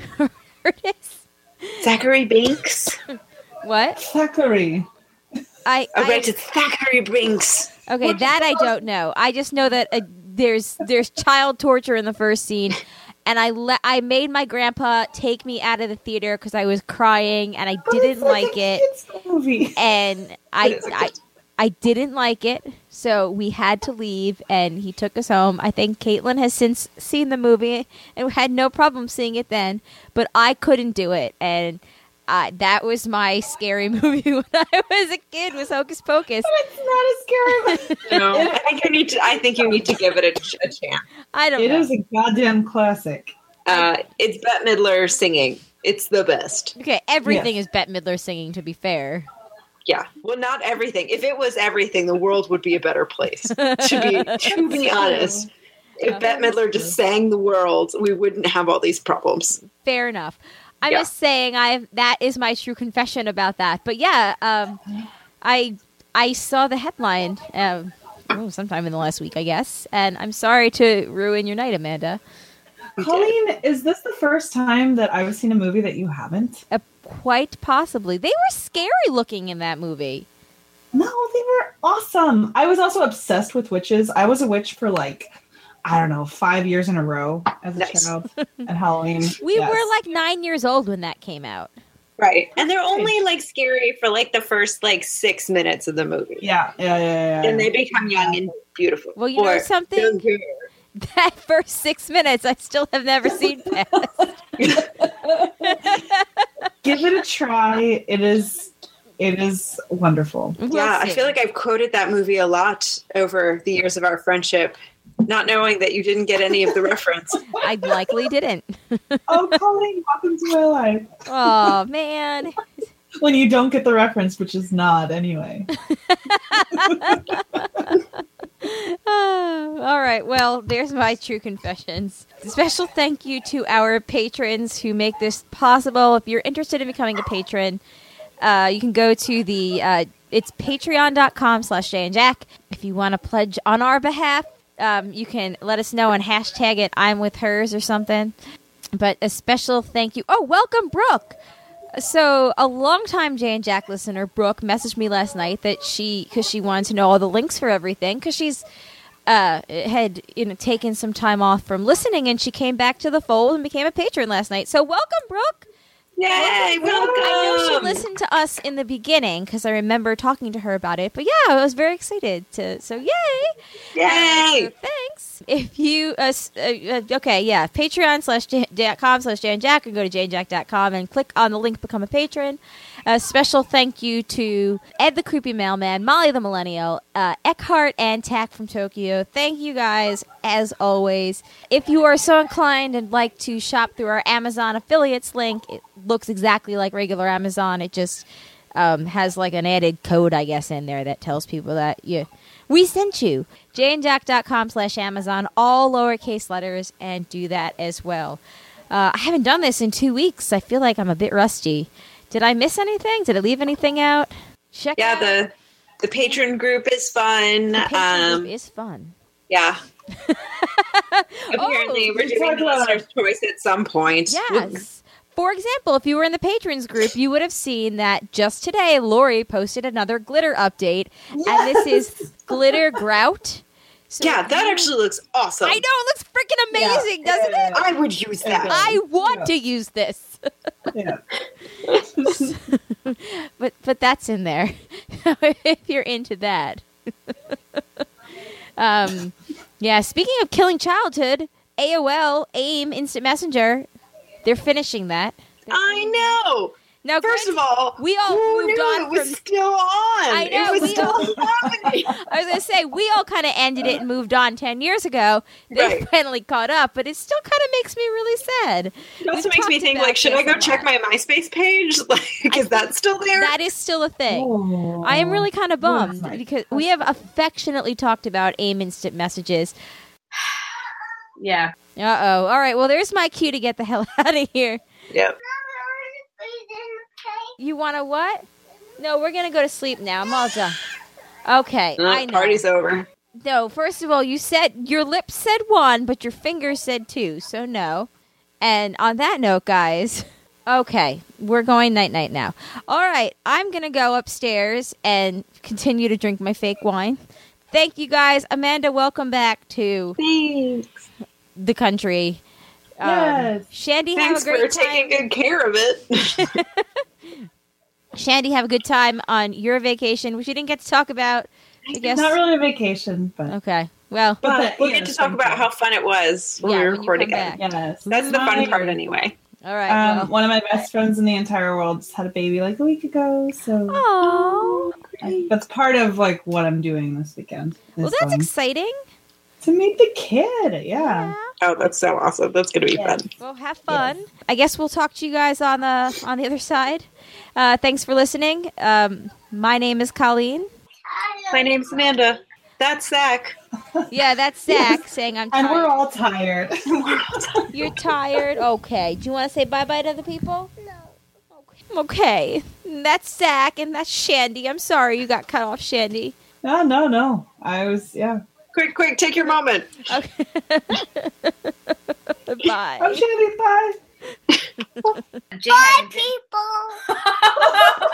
Zachary Binks? What? Thackeray. I, oh, I right, it's Thackeray Binks. Okay, that I don't know. I just know that uh, there's there's child torture in the first scene. And I le- I made my grandpa take me out of the theater because I was crying and I didn't oh, like it. Movie. And I, I I didn't like it, so we had to leave. And he took us home. I think Caitlin has since seen the movie and had no problem seeing it then, but I couldn't do it. And Uh, that was my scary movie when I was a kid. Was Hocus Pocus? It's not a scary movie. No, I think you need to. I think you need to give it a, ch- a chance. I don't It know. is a goddamn classic. Uh, it's Bette Midler singing. It's the best. Okay, everything Yes. is Bette Midler singing, to be fair. Yeah. Well, not everything. If it was everything, the world would be a better place. To be to be honest, if Bette Midler just sang the world, we wouldn't have all these problems. Fair enough. I'm Yeah. just saying I that is my true confession about that. But yeah, um, I I saw the headline um, oh, sometime in the last week, I guess, and I'm sorry to ruin your night, Amanda. Colleen, is this the first time that I've seen a movie that you haven't? Uh, quite possibly. They were scary looking in that movie. No, they were awesome. I was also obsessed with witches. I was a witch for like, I don't know, five years in a row as a Nice. child at Halloween. We Yes. were like nine years old when that came out. Right. And they're only like scary for like the first like six minutes of the movie. yeah, yeah, yeah, yeah. And they become young and beautiful. Well, you know Or something? younger. That first six minutes, I still have never seen past. Give it a try. It is, it is wonderful. We'll Yeah, I see. feel like I've quoted that movie a lot over the years of our friendship, not knowing that you didn't get any of the reference. I likely didn't. Oh, Colleen, welcome to my life. Oh man. When you don't get the reference, which is not anyway. Oh, all right. Well, there's my true confessions. Special thank you to our patrons who make this possible. If you're interested in becoming a patron, uh, you can go to the uh, it's patreon.com slash Jay and Jack. If you want to pledge on our behalf, um, you can let us know and hashtag it I'm with hers or something. But a special thank you. Oh, welcome, Brooke. So, a longtime Jay and Jack listener, Brooke, messaged me last night that she, because she wanted to know all the links for everything, because she's uh, had you know taken some time off from listening, and she came back to the fold and became a patron last night. So, welcome, Brooke. Yay, welcome. I know she listened to us in the beginning because I remember talking to her about it. But yeah, I was very excited to. So, yay! Yay! Uh, thanks. If you, uh, s- uh, uh, okay, yeah, Patreon slash j- dot com slash Jan Jack, or go to jan jack dot com and click on the link Become a Patron. A special thank you to Ed the Creepy Mailman, Molly the Millennial, uh, Eckhart, and Tack from Tokyo. Thank you guys, as always. If you are so inclined and like to shop through our Amazon affiliates link, it looks exactly like regular Amazon. It just um, has like an added code, I guess, in there that tells people that you we sent you. janjack.com slash Amazon, all lowercase letters, and do that as well. Uh, I haven't done this in two weeks. I feel like I'm a bit rusty. Did I miss anything? Did I leave anything out? Check Yeah, out. the the patron group is fun. The patron Um, group is fun. yeah. Apparently, Oh, we're we doing talked the about listener's choice at some point. Yes. For example, if you were in the patrons group, you would have seen that just today, Lori posted another glitter update, and this is glitter grout. So Yeah, that you- actually looks awesome. I know, it looks freaking amazing, Yeah, doesn't yeah, it? I would use that. Yeah. I want Yeah. to use this. Yeah. but but that's in there if you're into that. um, yeah. Speaking of killing childhood, A O L, AIM, Instant Messenger, they're finishing that. I know. Now, First granted, of all, we all who moved knew on it was from- still on? I know, it was we still all- happening. I was gonna say we all kind of ended it and moved on ten years ago. They Right. finally caught up, but it still kind of makes me really sad. It also We've makes me talked think, about like, should I this go a check lot. my MySpace page? Like, is that still there? That is still a thing. Oh. I am really kind of Oh, that's bummed nice. because we have affectionately talked about AIM Instant Messages. Yeah. Uh oh. All right. Well, there's my cue to get the hell out of here. Yep. You want to what? No, we're gonna go to sleep now. I'm all done. Okay. No, I know. party's over. No. First of all, you said your lips said one, but your fingers said two. So no. And on that note, guys. Okay, we're going night night now. All right, I'm gonna go upstairs and continue to drink my fake wine. Thank you guys, Amanda. Welcome back to Thanks. the country. Um, Yes. Shandy, Thanks have a great for time. taking good care of it. Shandy, have a good time on your vacation, which you didn't get to talk about. I guess. Not really a vacation, but Okay. Well, But we'll you get know, to talk about how fun it was when Yeah, we when you record come again. back. yes, That's the fun my- part, anyway. All right. Um, well. One of my best friends in the entire world just had a baby like a week ago, so Oh, I- that's part of like what I'm doing this weekend. well, is that's going exciting. to meet the kid. Yeah. Oh, that's so awesome. That's going to be Yeah. fun. Well, have fun. I guess we'll talk to you guys on the on the other side. Uh, thanks for listening. Um, my name is Colleen. My name's Amanda. That's Zach. Yeah, that's Zach saying I'm tired. And we're all tired. You're tired? Okay. Do you want to say bye-bye to the people? No. Okay. That's Zach and that's Shandy. I'm sorry you got cut off, Shandy. no, no, no. I was, yeah. Quick, quick, take your moment. Okay. I'm Bye. Shandy. Bye. Jay Bye, had- people.